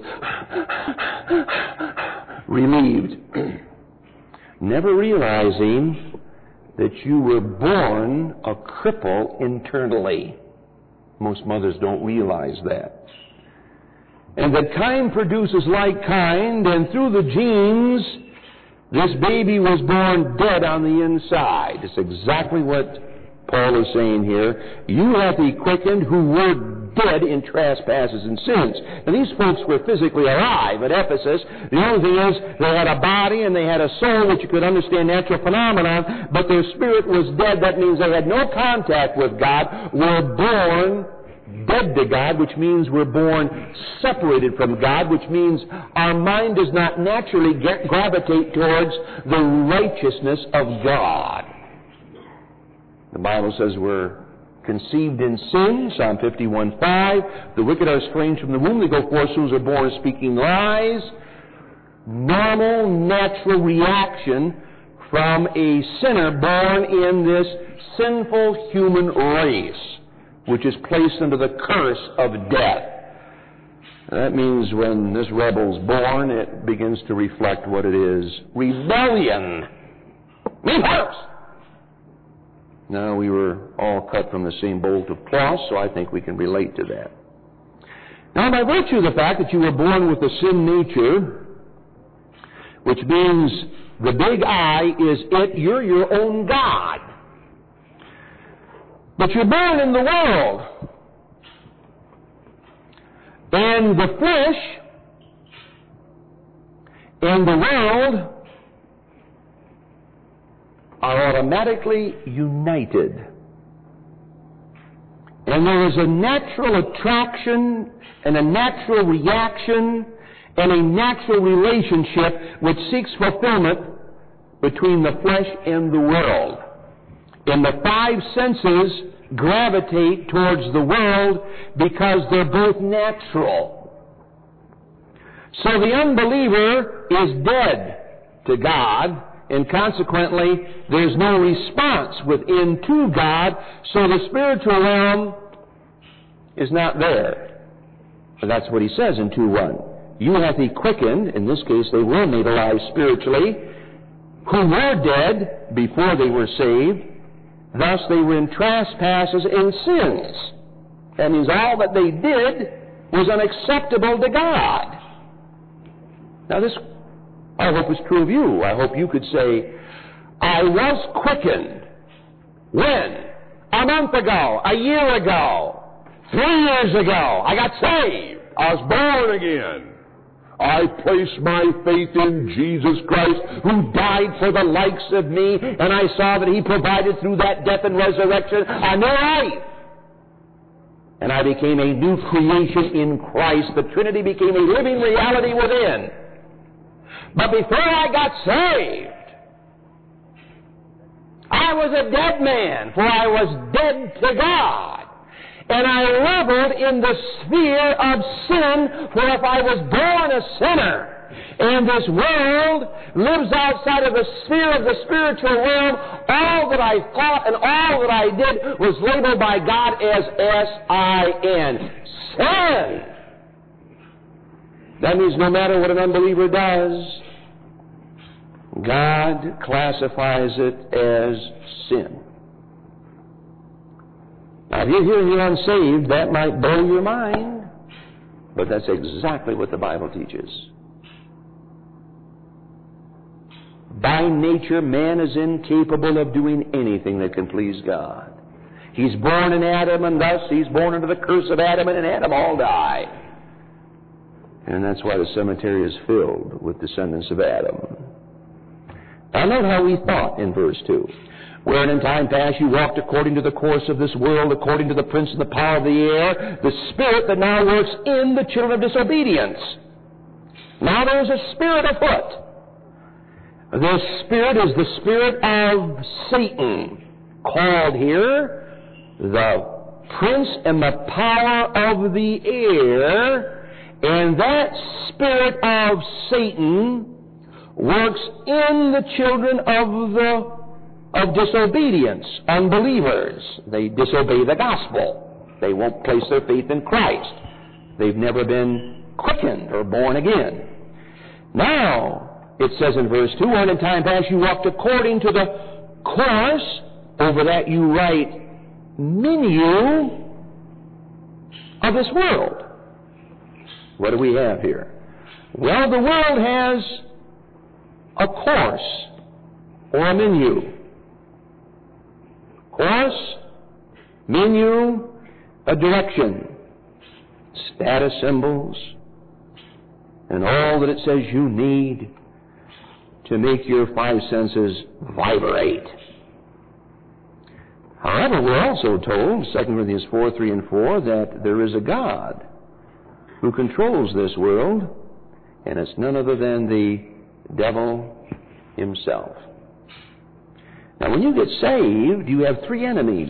relieved, never realizing that you were born a cripple internally. Most mothers don't realize that. And that kind produces like kind, and through the genes, this baby was born dead on the inside. It's exactly what Paul is saying here. You hath He quickened who were dead in trespasses and sins. And these folks were physically alive at Ephesus. The only thing is, they had a body and they had a soul which you could understand natural phenomenon, but their spirit was dead. That means they had no contact with God, were born dead to God, which means we're born separated from God, which means our mind does not naturally gravitate towards the righteousness of God. The Bible says we're conceived in sin, Psalm 51:5. The wicked are estranged from the womb. They go forth as soon as they're born speaking lies.
normal, natural reaction from a sinner born in this sinful human race, which is placed under the curse of death. That means when this rebel's born, it begins to reflect what it is: rebellion. Me first! Now, we were all cut from the same bolt of cloth, so I think we can relate to that. Now, by virtue of the fact that you were born with a sin nature, which means the big I is it, you're your own God. But you're born in the world. And the flesh and the world are automatically united. And there is a natural attraction and a natural reaction and a natural relationship which seeks fulfillment between the flesh and the world. And the five senses gravitate towards the world because they're both natural. So the unbeliever is dead to God, and consequently there's no response within to God, so the spiritual realm is not there. And that's what he says in 2:1. You hath he quickened, in this case they were made alive spiritually, who were dead before they were saved. Thus they were in trespasses and sins. That means all that they did was unacceptable to God. Now this, I hope, is true of you. I hope you could say, I was quickened. When? A month ago, a year ago, 3 years ago, I got saved. I was born again. I place my faith in Jesus Christ, who died for the likes of me, and I saw that he provided through that death and resurrection a new life. And I became a new creation in Christ. The Trinity became a living reality within. But before I got saved, I was a dead man, for I was dead to God. And I reveled in the sphere of sin, for if I was born a sinner, and this world lives outside of the sphere of the spiritual realm, all that I thought and all that I did was labeled by God as S-I-N. Sin! That means no matter what an unbeliever does, God classifies it as sin. Now, if you're here and you're unsaved, that might blow your mind, but that's exactly what the Bible teaches. By nature, man is incapable of doing anything that can please God. He's born in Adam, and thus he's born under the curse of Adam, and in Adam all die. And that's why the cemetery is filled with descendants of Adam. Now note how he thought in verse 2. Wherein in time past you walked according to the course of this world, according to the prince and the power of the air, the spirit that now works in the children of disobedience. Now there's a spirit afoot. This spirit is the spirit of Satan, called here the prince and the power of the air, and that spirit of Satan works in the children of disobedience, unbelievers. They disobey the gospel. They won't place their faith in Christ. They've never been quickened or born again. Now, it says in verse 2, wherein in time past you walked according to the course, over that you write, menu of this world. What do we have here? Well, the world has a course or a menu. Course, menu, a direction, status symbols, and all that it says you need to make your five senses vibrate. However, we're also told, 2 Corinthians 4:3 and 4, that there is a God who controls this world, and it's none other than the devil himself. Now, when you get saved, you have three enemies.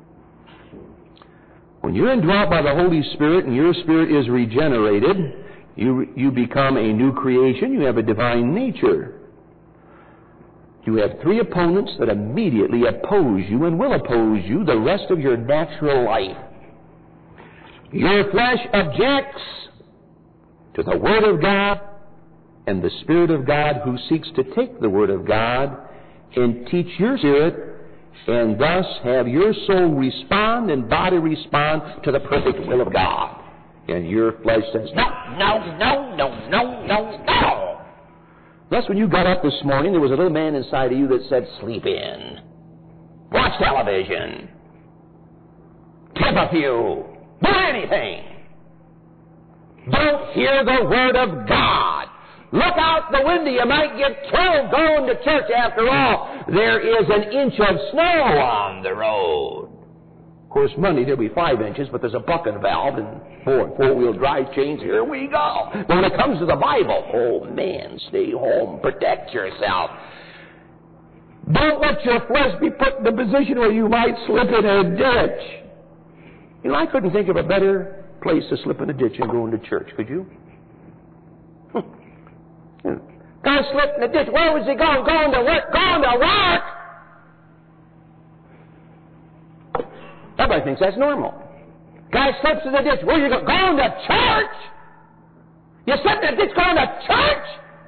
When you're indwelt by the Holy Spirit and your spirit is regenerated, You become a new creation. You have a divine nature. You have three opponents that immediately oppose you and will oppose you the rest of your natural life. Your flesh objects to the Word of God and the Spirit of God, who seeks to take the Word of God and teach your spirit, and thus have your soul respond and body respond to the perfect will of God. And your flesh says, no, no, no, no, no, no, no. Thus, when you got up this morning, there was a little man inside of you that said, sleep in, watch television, tip a few, do anything. Don't hear the Word of God. Look out the window. You might get killed going to church. After all, there is an inch of snow on the road. Of course, Monday there'll be 5 inches, but there's a bucket valve and four-wheel drive chains. Here we go. But when it comes to the Bible, oh man, stay home. Protect yourself. Don't let your flesh be put in the position where you might slip in a ditch. You know, I couldn't think of a better place to slip in a ditch than going to church, could you? Guy slipped in the ditch. Where was he going? Going to work. Going to work! Everybody thinks that's normal. Guy slips in the ditch. Where are you going? Going to church! You slipped in the ditch going to church?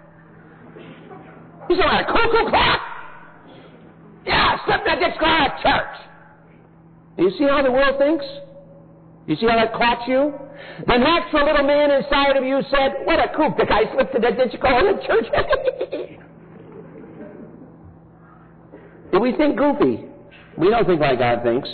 You said, what, a cuckoo clock? Yeah, slipped in the ditch going to church. You see how the world thinks? You see how that caught you? The natural little man inside of you said, what a kook, the guy slipped in the ditch going to church. Do we think goofy? We don't think like God thinks.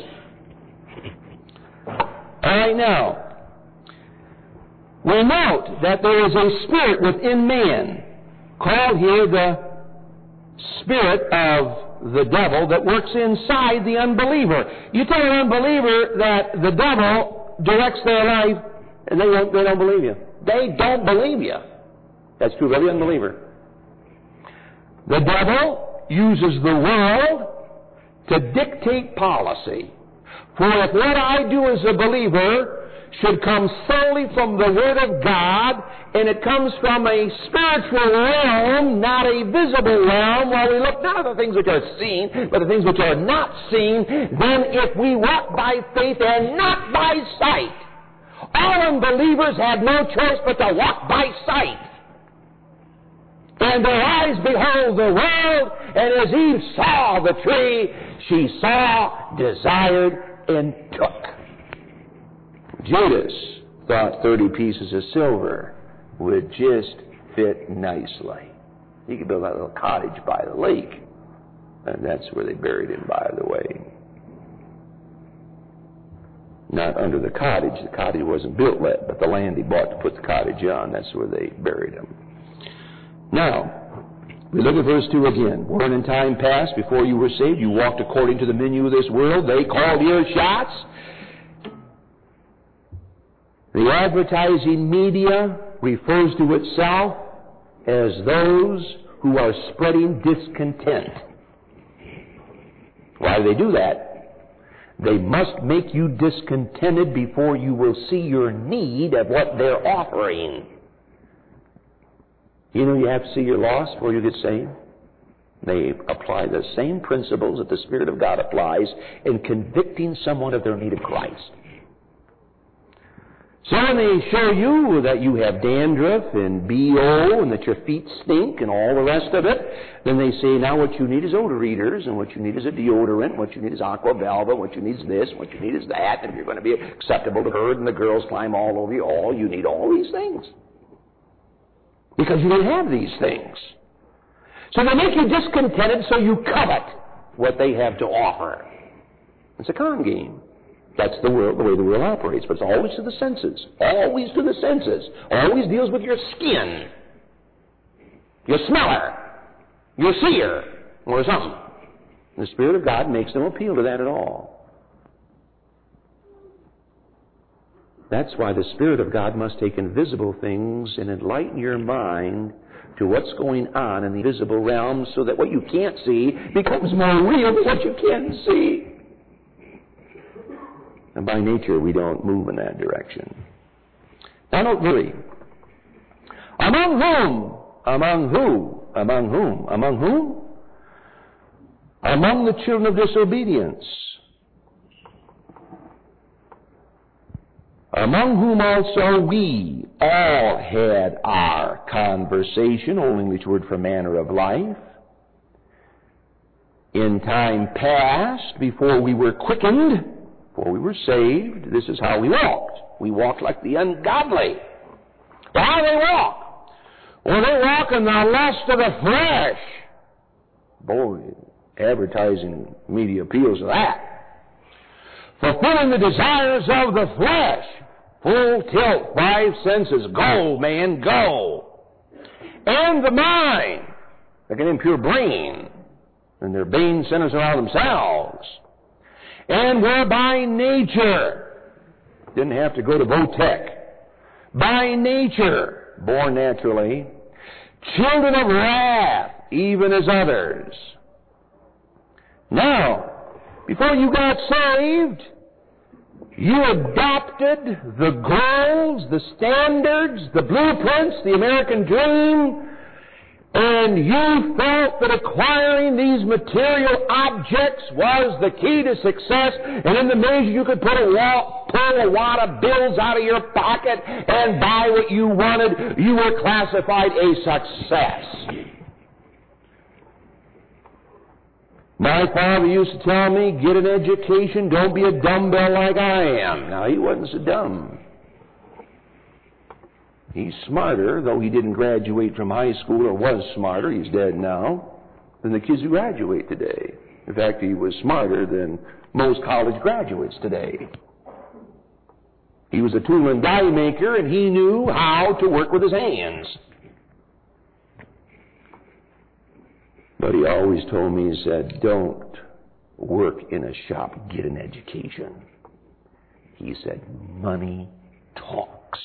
All right, now, we note that there is a spirit within man, called here the spirit of the devil, that works inside the unbeliever. You tell an unbeliever that the devil directs their life, and they don't believe you. They don't believe you. That's true of every unbeliever. The devil uses the world to dictate policy. For if what I do as a believer should come solely from the Word of God, and it comes from a spiritual realm, not a visible realm, while we look not at the things which are seen, but the things which are not seen, then if we walk by faith and not by sight, all unbelievers had no choice but to walk by sight. And their eyes behold the world, and as Eve saw the tree, she saw, desired, and took. Judas thought 30 pieces of silver would just fit nicely. He could build that little cottage by the lake. And that's where they buried him, by the way. Not under the cottage. The cottage wasn't built yet, but the land he bought to put the cottage on, that's where they buried him. Now, we look at verse 2 again. Wherein in time past, before you were saved, you walked according to the menu of this world. They called your shots. The advertising media refers to itself as those who are spreading discontent. Why do they do that? They must make you discontented before you will see your need of what they're offering. You know you have to see your loss before you get saved? They apply the same principles that the Spirit of God applies in convicting someone of their need of Christ. So when they show you that you have dandruff and BO and that your feet stink and all the rest of it, then they say, now what you need is odor eaters, and what you need is a deodorant, what you need is aqua velva, what you need is this, what you need is that, and if you're going to be acceptable to her and the girls climb all over you, you need all these things. Because you don't have these things. So they make you discontented so you covet what they have to offer. It's a con game. That's the world, the way the world operates. But it's always to the senses. Always to the senses. Always deals with your skin. Your smeller. Your seer. Or something. The Spirit of God makes no appeal to that at all. That's why the Spirit of God must take invisible things and enlighten your mind to what's going on in the visible realm, so that what you can't see becomes more real than what you can see. And by nature, we don't move in that direction. Now, don't worry. Among whom? Among who? Among whom? Among whom? Among the children of disobedience. Among whom also we all had our conversation, Old English word for manner of life, in time past, before we were quickened, before we were saved. This is how we walked. We walked like the ungodly. Well, how do they walk? Well, they walk in the lust of the flesh. Boy, advertising media appeals to that. Fulfilling the desires of the flesh. Full tilt, 5 senses. Go, man, go. And the mind, like an impure brain. And their bane centers around themselves. And were by nature, didn't have to go to Votech, by nature, born naturally, children of wrath, even as others. Now, before you got saved, you adopted the goals, the standards, the blueprints, the American dream, and you felt that acquiring these material objects was the key to success, and in the measure you could pull a wad of bills out of your pocket and buy what you wanted, you were classified a success. My father used to tell me, get an education, don't be a dumbbell like I am. Now, he wasn't so dumb. He's smarter, though he didn't graduate from high school, or was smarter, he's dead now, than the kids who graduate today. In fact, he was smarter than most college graduates today. He was a tool and die maker, and he knew how to work with his hands. But he always told me, he said, don't work in a shop, get an education. He said, money talks.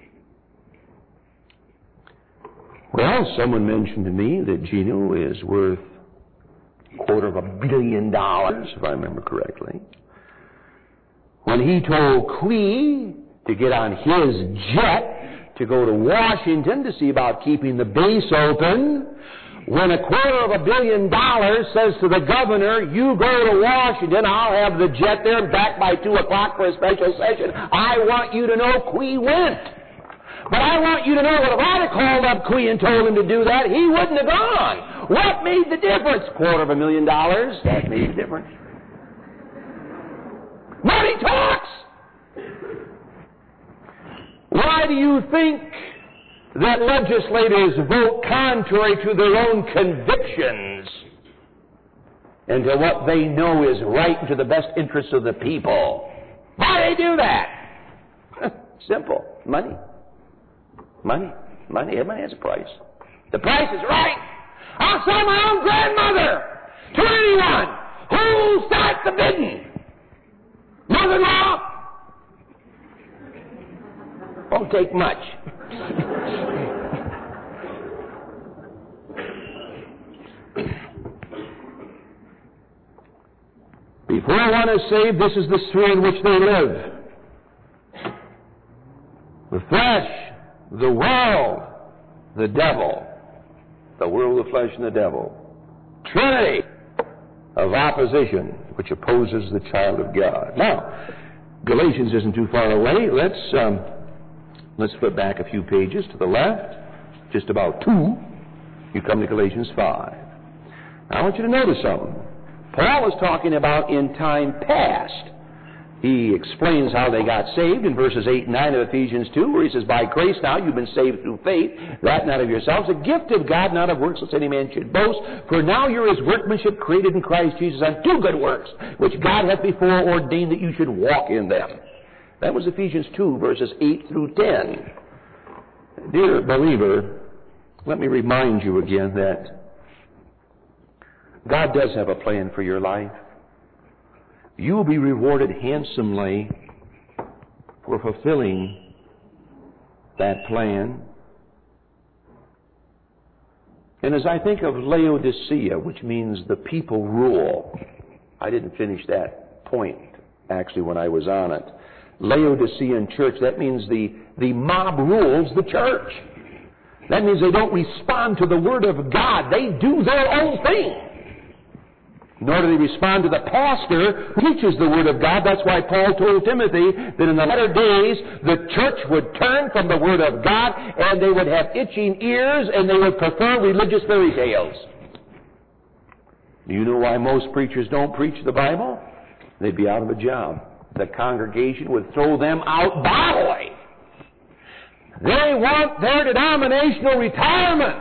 Well, someone mentioned to me that Gino is worth $250 million, if I remember correctly. When he told Quee to get on his jet to go to Washington to see about keeping the base open, when $250 million says to the governor, you go to Washington, I'll have the jet there and back by 2 o'clock for a special session, I want you to know Quee went. But I want you to know that if I'd have called up Quee and told him to do that, he wouldn't have gone. What made the difference? $250 million. That made the difference. Money talks! Why do you think that legislators vote contrary to their own convictions and to what they know is right and to the best interests of the people? Why do they do that? Simple. Money. Money. Money. Everybody has a price. The price is right. I'll sell my own grandmother to anyone who'll start the bidding. Mother-in-law won't take much. Before one is saved, this is the sphere in which they live. The flesh, the world, the devil. The world, the flesh, and the devil. Trinity of opposition, which opposes the child of God. Now, Galatians isn't too far away. Let's flip back a few pages to the left. Just about 2. You come to Galatians 5. Now, I want you to notice something. Paul is talking about in time past. He explains how they got saved in verses 8 and 9 of Ephesians 2, where he says, by grace now you've been saved through faith, that not of yourselves, a gift of God, not of works, lest any man should boast. For now you're his workmanship, created in Christ Jesus unto good works, which God hath before ordained that you should walk in them. That was Ephesians 2, verses 8 through 10. Dear believer, let me remind you again that God does have a plan for your life. You will be rewarded handsomely for fulfilling that plan. And as I think of Laodicea, which means the people rule, I didn't finish that point, actually, when I was on it. Laodicean church, that means the mob rules the church. That means they don't respond to the Word of God. They do their own thing. Nor do they respond to the pastor who teaches the Word of God. That's why Paul told Timothy that in the latter days the church would turn from the Word of God and they would have itching ears and they would prefer religious fairy tales. Do you know why most preachers don't preach the Bible? They'd be out of a job. The congregation would throw them out bodily. They want their denominational retirement.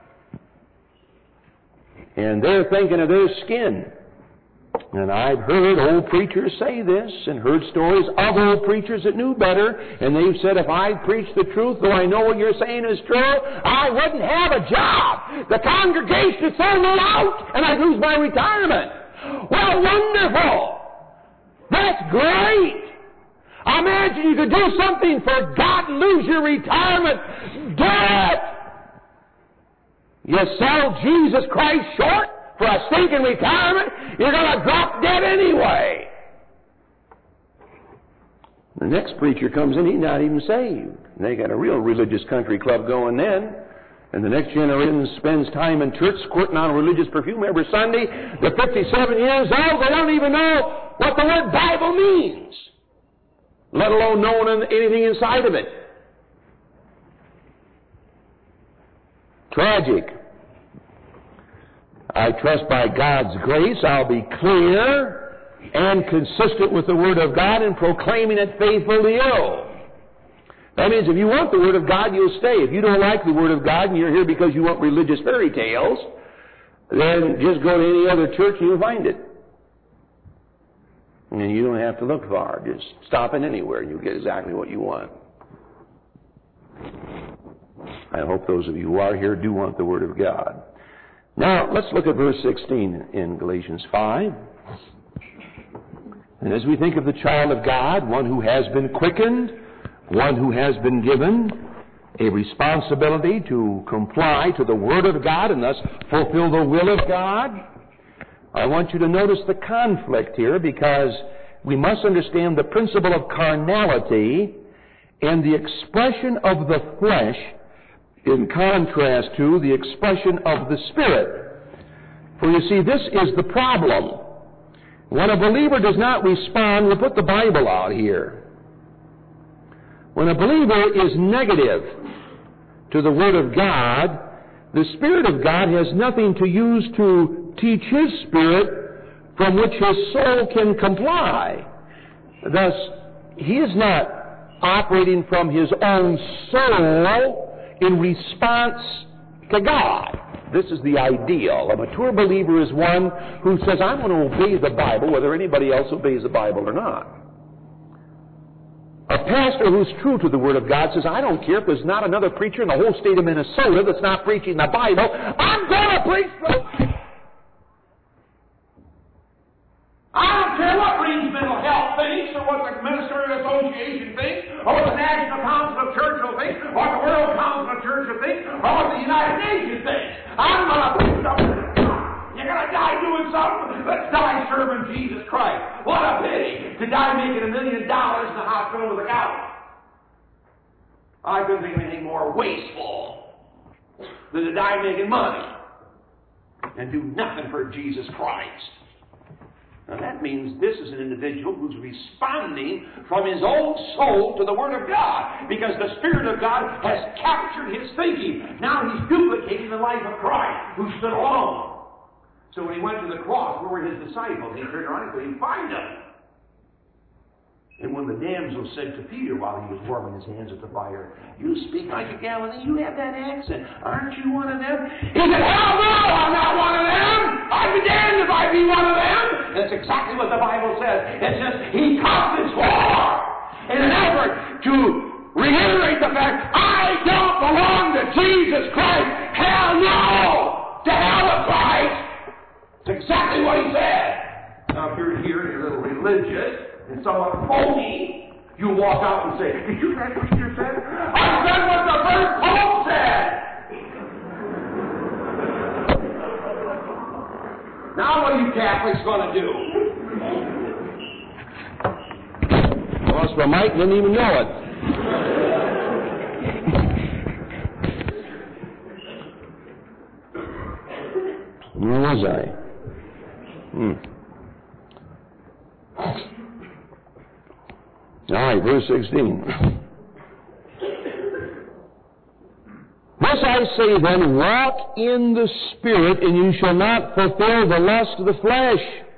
And they're thinking of their skin. And I've heard old preachers say this and heard stories of old preachers that knew better. And they've said, if I preach the truth, though I know what you're saying is true, I wouldn't have a job. The congregation would throw me out and I'd lose my retirement. Well, wonderful. That's great. Imagine you could do something for God and lose your retirement. Do it! You sell Jesus Christ short for a stinking retirement, you're going to drop dead anyway. The next preacher comes in, he's not even saved. And they got a real religious country club going then. And the next generation spends time in church squirting on religious perfume every Sunday. They're 57 years old, they don't even know what the word Bible means, let alone knowing anything inside of it. Tragic. I trust by God's grace I'll be clear and consistent with the Word of God in proclaiming it faithful to you. That means if you want the Word of God, you'll stay. If you don't like the Word of God and you're here because you want religious fairy tales, then just go to any other church and you'll find it. And you don't have to look far. Just stop in anywhere and you'll get exactly what you want. I hope those of you who are here do want the Word of God. Now, let's look at verse 16 in Galatians 5. And as we think of the child of God, one who has been quickened, one who has been given a responsibility to comply to the Word of God and thus fulfill the will of God, I want you to notice the conflict here, because we must understand the principle of carnality and the expression of the flesh in contrast to the expression of the Spirit. For you see, this is the problem. When a believer does not respond, we'll put the Bible out here. When a believer is negative to the Word of God, the Spirit of God has nothing to use to teach His Spirit from which his soul can comply. Thus, he is not operating from his own soul in response to God. This is the ideal. A mature believer is one who says, I'm going to obey the Bible whether anybody else obeys the Bible or not. A pastor who's true to the Word of God says, I don't care if there's not another preacher in the whole state of Minnesota that's not preaching the Bible. I'm going to preach the Bible. I don't care what Reed's Mental Health thinks, or what the Ministerial Association thinks, or what the National Council of Church will think, or what the World Council of Church will think, or what the United Nations thinks. I'm going to preach the Word of God. You're going to die doing something? Let's die serving Jesus Christ. What a pity to die making $1 million in the hospital with a gout. I couldn't think of anything more wasteful than to die making money and do nothing for Jesus Christ. Now that means this is an individual who's responding from his own soul to the Word of God, because the Spirit of God has captured his thinking. Now he's duplicating the life of Christ, who stood alone. So when he went to the cross, where were his disciples? He turned around and couldn't find them. And when the damsel said to Peter while he was warming his hands at the fire, you speak like a Galilean, you have that accent. Aren't you one of them? He said, hell no, I'm not one of them. I'd be damned if I be one of them. That's exactly what the Bible says. It says he comes and swore in an effort to reiterate the fact, I don't belong to Jesus Christ. Hell no! To hell with Christ! That's exactly what he said. Now if you're here and you're a little religious and somewhat phony, you walk out and say, did you hear what Peter said? I said what the first Pope said! Now what are you Catholics going to do? Lost my mic, didn't even know it. was I? All right, verse 16. This I say then, walk in the Spirit, and you shall not fulfill the lust of the flesh.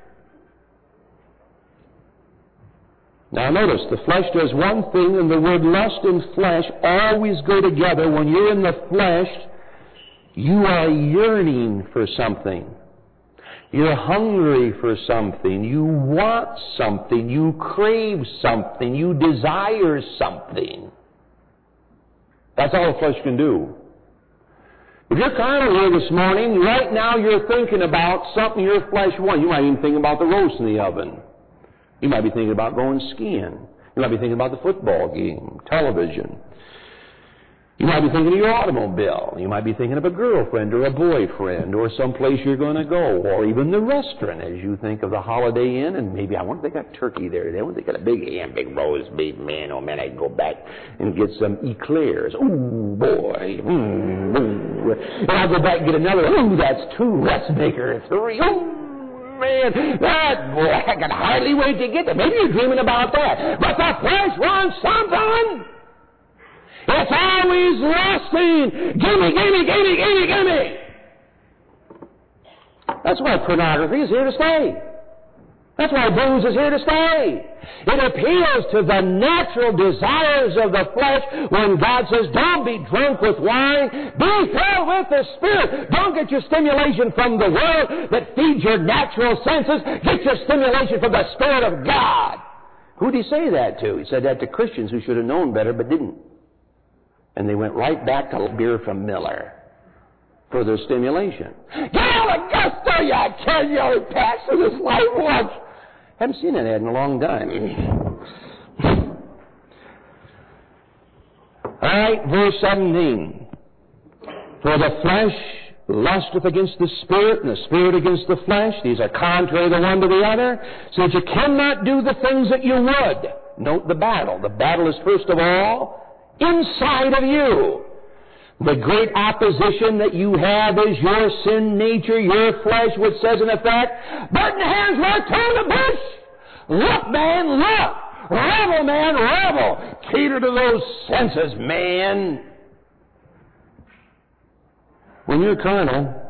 Now notice, the flesh does one thing, and the word lust and flesh always go together. When you're in the flesh, you are yearning for something. You're hungry for something. You want something. You crave something. You desire something. That's all the flesh can do. If you're carnal here this morning, right now you're thinking about something your flesh wants. You might even think about the roast in the oven. You might be thinking about going skiing. You might be thinking about the football game, television. You might be thinking of your automobile. You might be thinking of a girlfriend or a boyfriend or some place you're going to go, or even the restaurant as you think of the Holiday Inn, and maybe I wonder if they got turkey there today. I wonder if they got a big ham, big roast beef. Man, oh man, I'd go back and get some eclairs. Ooh, boy. And I'll go back and get another. Ooh, that's two. Let's make her three. Ooh. Man, that boy, I can hardly wait to get there. Maybe you're dreaming about that. But the flesh wants something. It's always lusting. Gimme. That's why pornography is here to stay. That's why booze is here to stay. It appeals to the natural desires of the flesh when God says, don't be drunk with wine, be filled with the Spirit. Don't get your stimulation from the world that feeds your natural senses. Get your stimulation from the Spirit of God. Who did he say that to? He said that to Christians who should have known better but didn't. And they went right back to beer from Miller for their stimulation. Get out of gusto, you kid, you pass through this life once. Haven't seen that ad in a long time. All right, verse 17. For the flesh lusteth against the Spirit, and the Spirit against the flesh. These are contrary the one to the other, so that you cannot do the things that you would. Note the battle. The battle is, first of all, inside of you. The great opposition that you have is your sin nature, your flesh, which says in effect, burden hands will turn the bush. Look, man, look. Revel, man, revel. Cater to those senses, man. When you're carnal,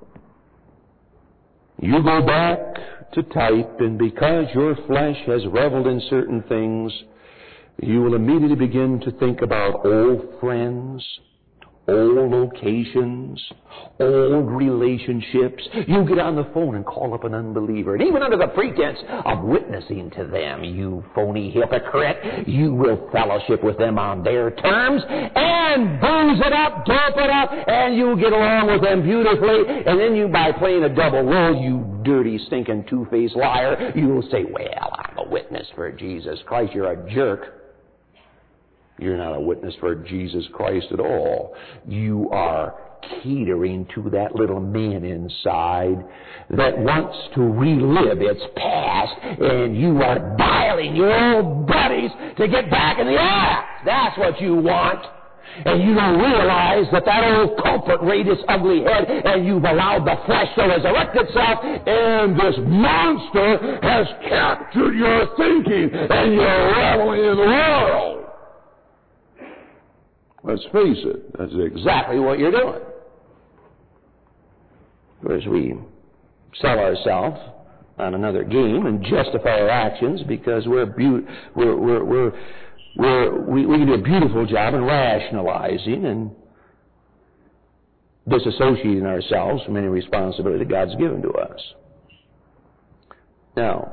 you go back to type, and because your flesh has reveled in certain things, you will immediately begin to think about old friends, old locations, old relationships. You get on the phone and call up an unbeliever, and even under the pretense of witnessing to them, you phony hypocrite, you will fellowship with them on their terms and booze it up, dope it up, and you'll get along with them beautifully. And then you, by playing a double role, you dirty, stinking, two-faced liar, you'll say, well, I'm a witness for Jesus Christ. You're a jerk. You're not a witness for Jesus Christ at all. You are catering to that little man inside that wants to relive its past, and you are dialing your old buddies to get back in the act. That's what you want. And you don't realize that that old culprit raised its ugly head, and you've allowed the flesh to resurrect itself, and this monster has captured your thinking, and you're reveling in the world. Let's face it, that's exactly what you're doing. Whereas we sell ourselves on another game and justify our actions because we can do a beautiful job in rationalizing and disassociating ourselves from any responsibility that God's given to us. Now,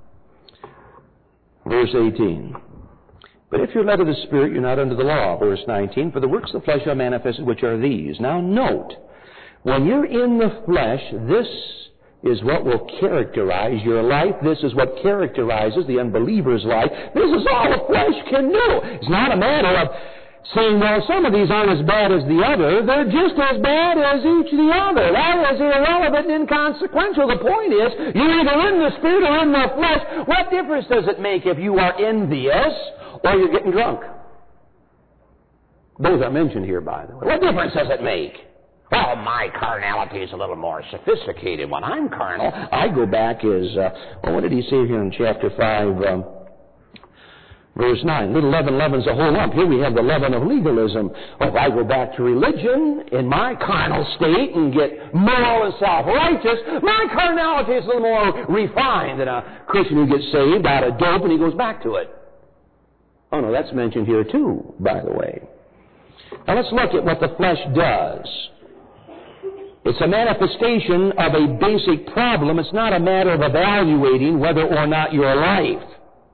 verse 18. But if you're led of the Spirit, you're not under the law. Verse 19, for the works of the flesh are manifested, which are these. Now note, when you're in the flesh, this is what will characterize your life. This is what characterizes the unbeliever's life. This is all the flesh can do. It's not a matter of saying, well, some of these aren't as bad as the other. They're just as bad as each of the other. That is irrelevant and inconsequential. The point is, you're either in the Spirit or in the flesh. What difference does it make if you are envious or you're getting drunk? Both are mentioned here, by the way. What difference does it make? Well, my carnality is a little more sophisticated. When I'm carnal, I go back what did he say here in chapter 5, verse 9? Little leaven leavens the whole lump. Here we have the leaven of legalism. Well, if I go back to religion in my carnal state and get moral and self-righteous, my carnality is a little more refined than a Christian who gets saved out of dope and he goes back to it. Oh, no, that's mentioned here too, by the way. Now let's look at what the flesh does. It's a manifestation of a basic problem. It's not a matter of evaluating whether or not your life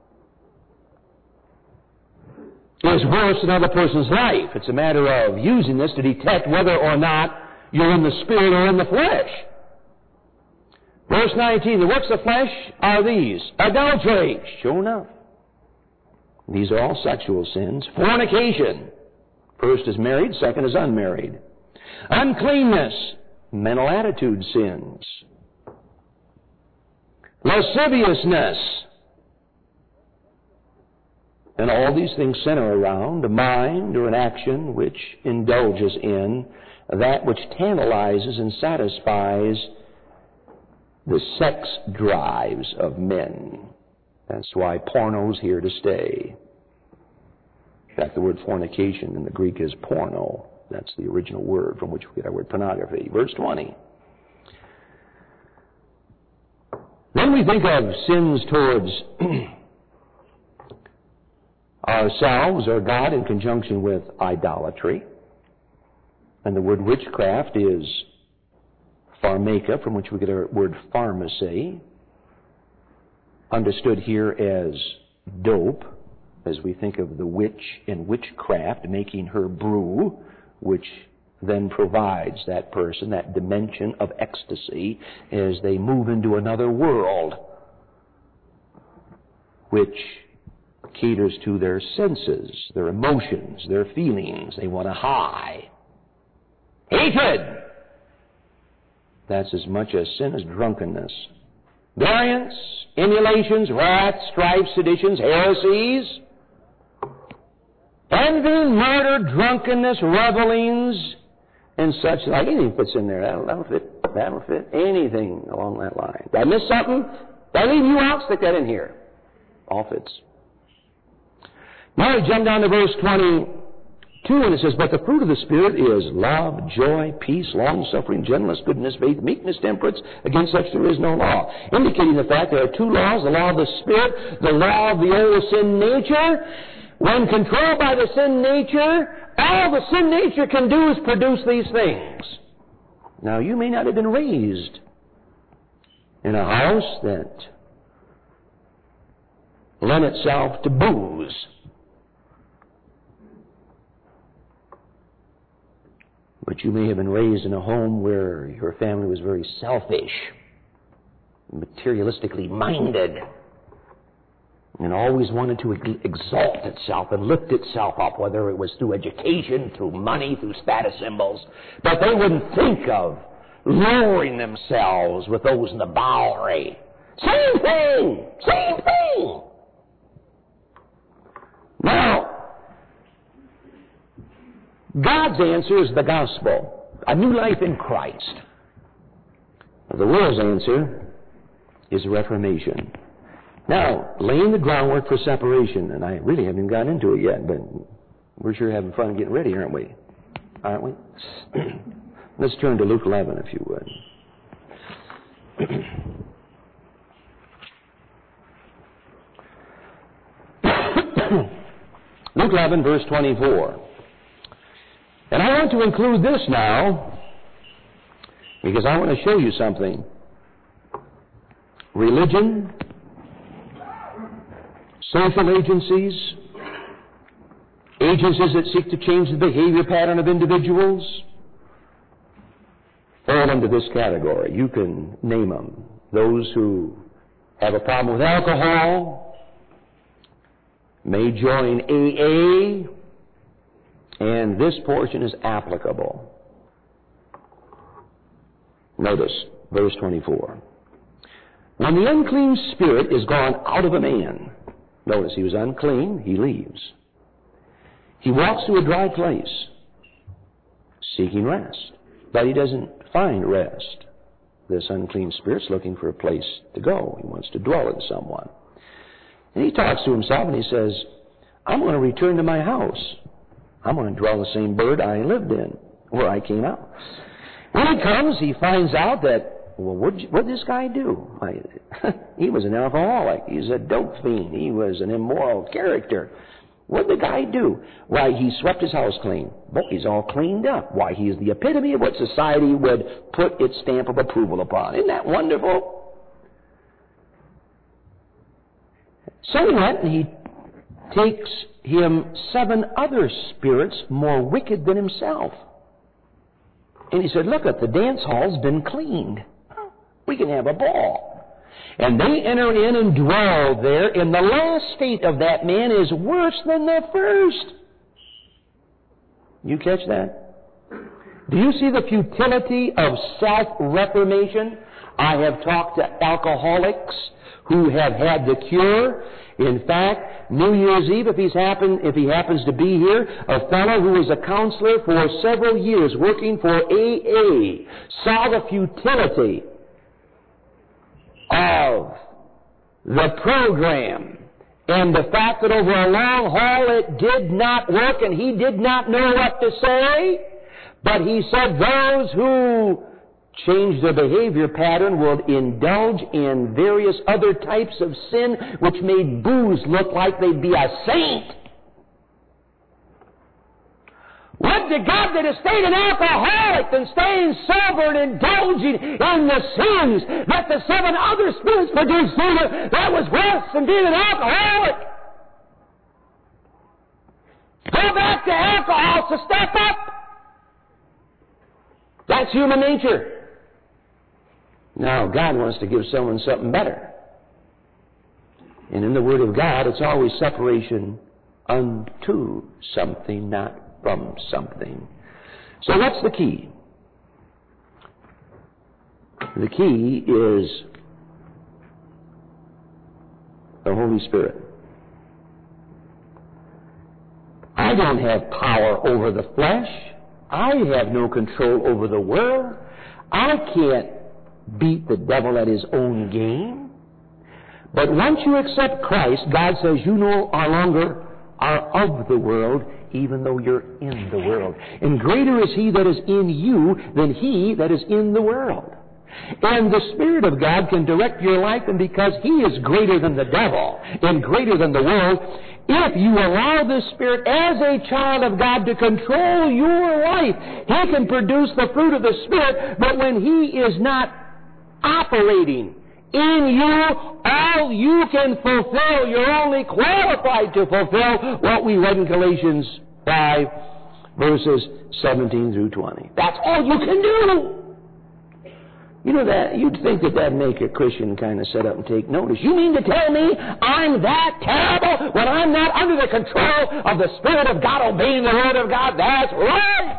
is worse than another person's life. It's a matter of using this to detect whether or not you're in the spirit or in the flesh. Verse 19, the works of the flesh are these: adultery, sure enough. These are all sexual sins. Fornication, first is married, second is unmarried. Uncleanness, mental attitude sins. Lasciviousness. And all these things center around a mind or an action which indulges in that which tantalizes and satisfies the sex drives of men. That's why porno's here to stay. In fact, the word fornication in the Greek is porno. That's the original word from which we get our word pornography. Verse 20. Then we think of sins towards ourselves or God in conjunction with idolatry. And the word witchcraft is pharmakia, from which we get our word pharmacy, understood here as dope, as we think of the witch in witchcraft making her brew, which then provides that person that dimension of ecstasy as they move into another world, which caters to their senses, their emotions, their feelings. They want a high. Hatred! That's as much a sin as drunkenness. Variance, emulations, wrath, strife, seditions, heresies, envy, murder, drunkenness, revelings, and such like. Anything fits in there. That'll fit anything along that line. Did I miss something? Did I leave you out? Stick that in here. All fits. Now we jump down to verse 22, and it says, but the fruit of the Spirit is love, joy, peace, long-suffering, gentleness, goodness, faith, meekness, temperance. Against such there is no law. Indicating the fact there are two laws, the law of the Spirit, the law of the old sin nature. When controlled by the sin nature, all the sin nature can do is produce these things. Now, you may not have been raised in a house that lent itself to booze. But you may have been raised in a home where your family was very selfish, materialistically minded, and always wanted to exalt itself and lift itself up, whether it was through education, through money, through status symbols. But they wouldn't think of lowering themselves with those in the Bowery. Same thing! Same thing! Now, God's answer is the gospel, a new life in Christ. The world's answer is Reformation. Now, laying the groundwork for separation, and I really haven't even gotten into it yet, but we're sure having fun getting ready, aren't we? Aren't we? Let's turn to Luke 11, if you would. Luke 11, verse 24. And I want to include this now, because I want to show you something. Religion, social agencies that seek to change the behavior pattern of individuals, fall into this category. You can name them. Those who have a problem with alcohol may join AA, and this portion is applicable. Notice verse 24. When the unclean spirit is gone out of a man, notice he was unclean, he leaves. He walks to a dry place, seeking rest. But he doesn't find rest. This unclean spirit's looking for a place to go. He wants to dwell in someone. And he talks to himself and he says, I'm going to return to my house. I'm going to dwell in the same bird I lived in, where I came out. When he comes, he finds out that, well, what'd this guy do? He was an alcoholic. He's a dope fiend. He was an immoral character. What'd the guy do? Why, he swept his house clean. Boy, he's all cleaned up. Why, he's the epitome of what society would put its stamp of approval upon. Isn't that wonderful? So he went and he takes him 7 other spirits more wicked than himself. And he said, look, the dance hall's been cleaned. We can have a ball. And they enter in and dwell there, and the last state of that man is worse than the first. You catch that? Do you see the futility of self-reformation? I have talked to alcoholics who have had the cure. In fact, New Year's Eve, if he happens to be here, a fellow who was a counselor for several years working for AA saw the futility of the program and the fact that over a long haul it did not work and he did not know what to say. But he said those who changed their behavior pattern would indulge in various other types of sin which made booze look like they'd be a saint. Would to God that had stayed an alcoholic than staying sober and indulging in the sins that the 7 other spirits produced in him. That was worse than being an alcoholic. Go back to alcohol to step up. That's human nature. Now, God wants to give someone something better. And in the Word of God, it's always separation unto something, not from something. So what's the key? The key is the Holy Spirit. I don't have power over the flesh. I have no control over the world. I can't beat the devil at his own game. But once you accept Christ, God says you no longer are of the world, even though you're in the world. And greater is He that is in you than he that is in the world. And the Spirit of God can direct your life, and because He is greater than the devil and greater than the world, if you allow the Spirit as a child of God to control your life, He can produce the fruit of the Spirit, but when He is not operating in you, all you can fulfill, you're only qualified to fulfill what we read in Galatians 5, verses 17 through 20. That's all you can do. You know that, you'd think that that'd make a Christian kind of sit up and take notice. You mean to tell me I'm that terrible when I'm not under the control of the Spirit of God, obeying the Word of God? That's right!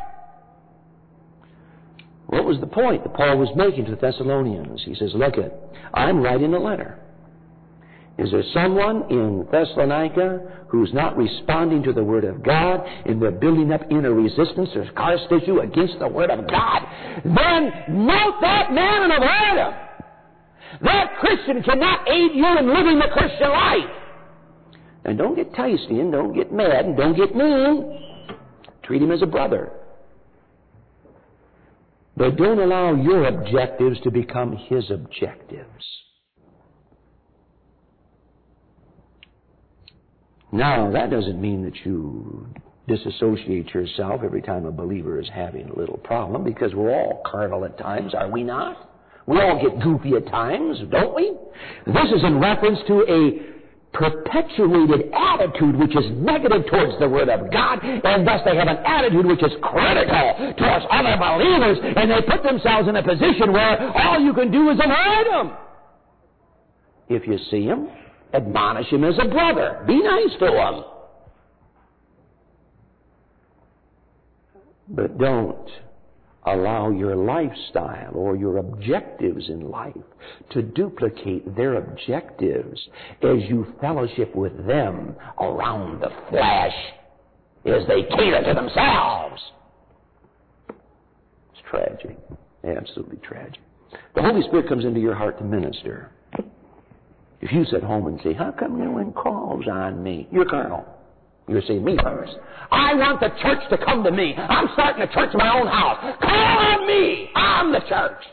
What was the point that Paul was making to the Thessalonians? He says, look I'm writing a letter. Is there someone in Thessalonica who's not responding to the Word of God and they're building up inner resistance or scar tissue against the Word of God? Then note that man and avoid him. That Christian cannot aid you in living the Christian life. And don't get tasty and don't get mad and don't get mean. Treat him as a brother. But don't allow your objectives to become his objectives. Now, that doesn't mean that you disassociate yourself every time a believer is having a little problem, because we're all carnal at times, are we not? We all get goofy at times, don't we? This is in reference to a perpetuated attitude which is negative towards the Word of God, and thus they have an attitude which is critical towards other believers, and they put themselves in a position where all you can do is avoid them. If you see him, admonish him as a brother. Be nice to him. But don't allow your lifestyle or your objectives in life to duplicate their objectives as you fellowship with them around the flesh as they cater to themselves. It's tragic. Absolutely tragic. The Holy Spirit comes into your heart to minister. If you sit home and say, how come no one calls on me? You're carnal. You're saying, me first. I want the church to come to me. I'm starting a church in my own house. Call on me. I'm the church.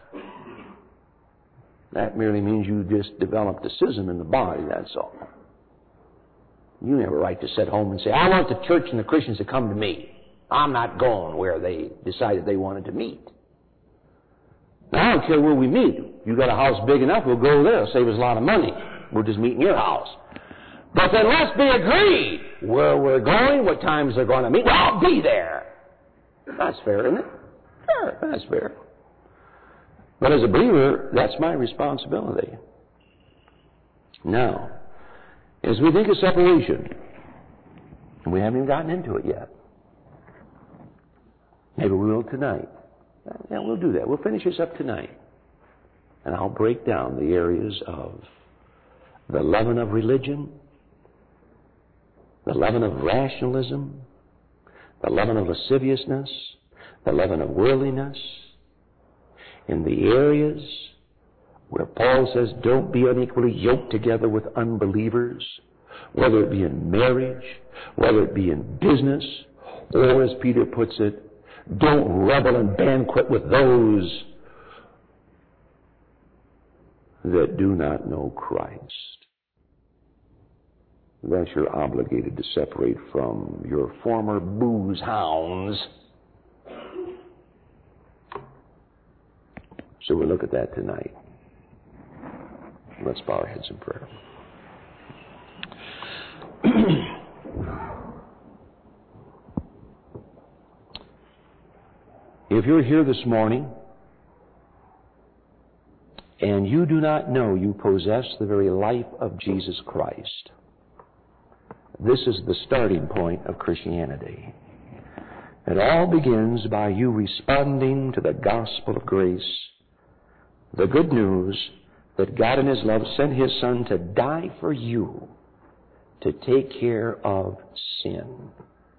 That merely means you just developed a schism in the body, that's all. You have a right to sit home and say, I want the church and the Christians to come to me. I'm not going where they decided they wanted to meet. Now, I don't care where we meet. You got a house big enough, we'll go there. It'll save us a lot of money. We'll just meet in your house. But then let's be agreed where we're going, what times they're going to meet. Well, I'll be there. That's fair, isn't it? Sure, that's fair. But as a believer, that's my responsibility. Now, as we think of separation, and we haven't even gotten into it yet, maybe we will tonight. Yeah, we'll do that. We'll finish this up tonight. And I'll break down the areas of the leaven of religion, the leaven of rationalism, the leaven of lasciviousness, the leaven of worldliness, in the areas where Paul says, don't be unequally yoked together with unbelievers, whether it be in marriage, whether it be in business, or as Peter puts it, don't revel and banquet with those that do not know Christ. Thus you're obligated to separate from your former booze hounds. So we'll look at that tonight. Let's bow our heads in prayer. If you're here this morning and you do not know you possess the very life of Jesus Christ, this is the starting point of Christianity. It all begins by you responding to the gospel of grace, the good news that God in His love sent His Son to die for you, to take care of sin.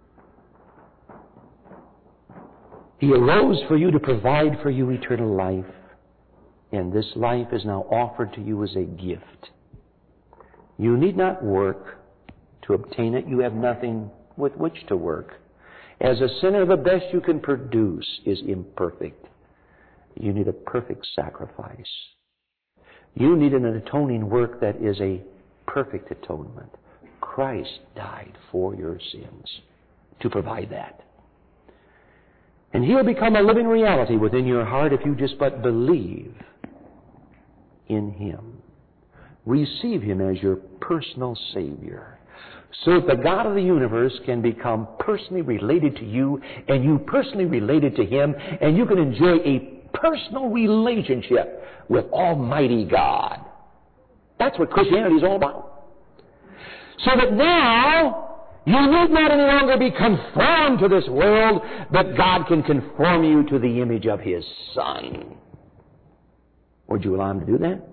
He arose for you to provide for you eternal life, and this life is now offered to you as a gift. You need not work to obtain it. You have nothing with which to work. As a sinner, the best you can produce is imperfect. You need a perfect sacrifice. You need an atoning work that is a perfect atonement. Christ died for your sins to provide that. And He'll become a living reality within your heart if you just but believe in Him. Receive Him as your personal Savior, so that the God of the universe can become personally related to you, and you personally related to Him, and you can enjoy a personal relationship with Almighty God. That's what Christianity is all about. So that now you need not any longer be conformed to this world, but God can conform you to the image of His Son. Would you allow Him to do that?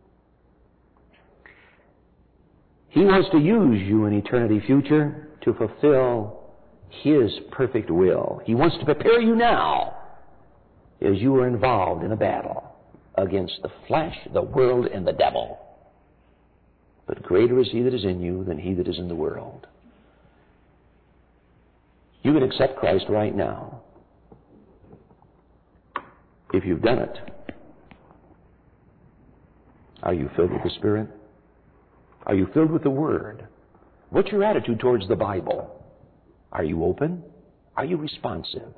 He wants to use you in eternity future to fulfill His perfect will. He wants to prepare you now as you are involved in a battle against the flesh, the world, and the devil. But greater is He that is in you than he that is in the world. You can accept Christ right now. If you've done it, are you filled with the Spirit? Are you filled with the Word? What's your attitude towards the Bible? Are you open? Are you responsive?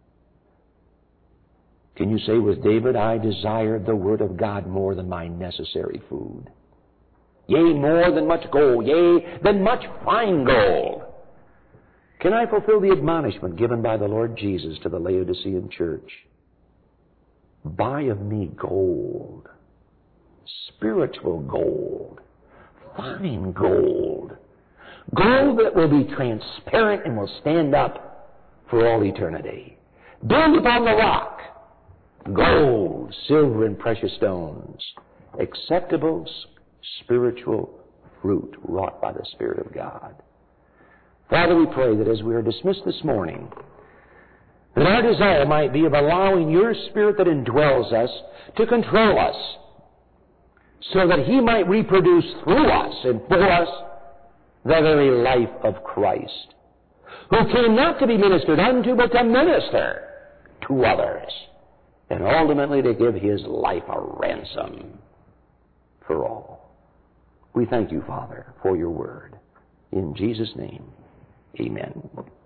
Can you say with David, I desired the Word of God more than my necessary food? Yea, more than much gold, yea, than much fine gold. Can I fulfill the admonishment given by the Lord Jesus to the Laodicean church? Buy of me gold, spiritual gold, fine gold, gold that will be transparent and will stand up for all eternity. Build upon the rock, gold, silver, and precious stones, acceptable spiritual fruit wrought by the Spirit of God. Father, we pray that as we are dismissed this morning,
that our desire might be of allowing your Spirit that indwells us to control us, so that He might reproduce through us and for us the very life of Christ, who came not to be ministered unto, but to minister to others, and ultimately to give His life a ransom for all. We thank you, Father, for your word. In Jesus' name, amen.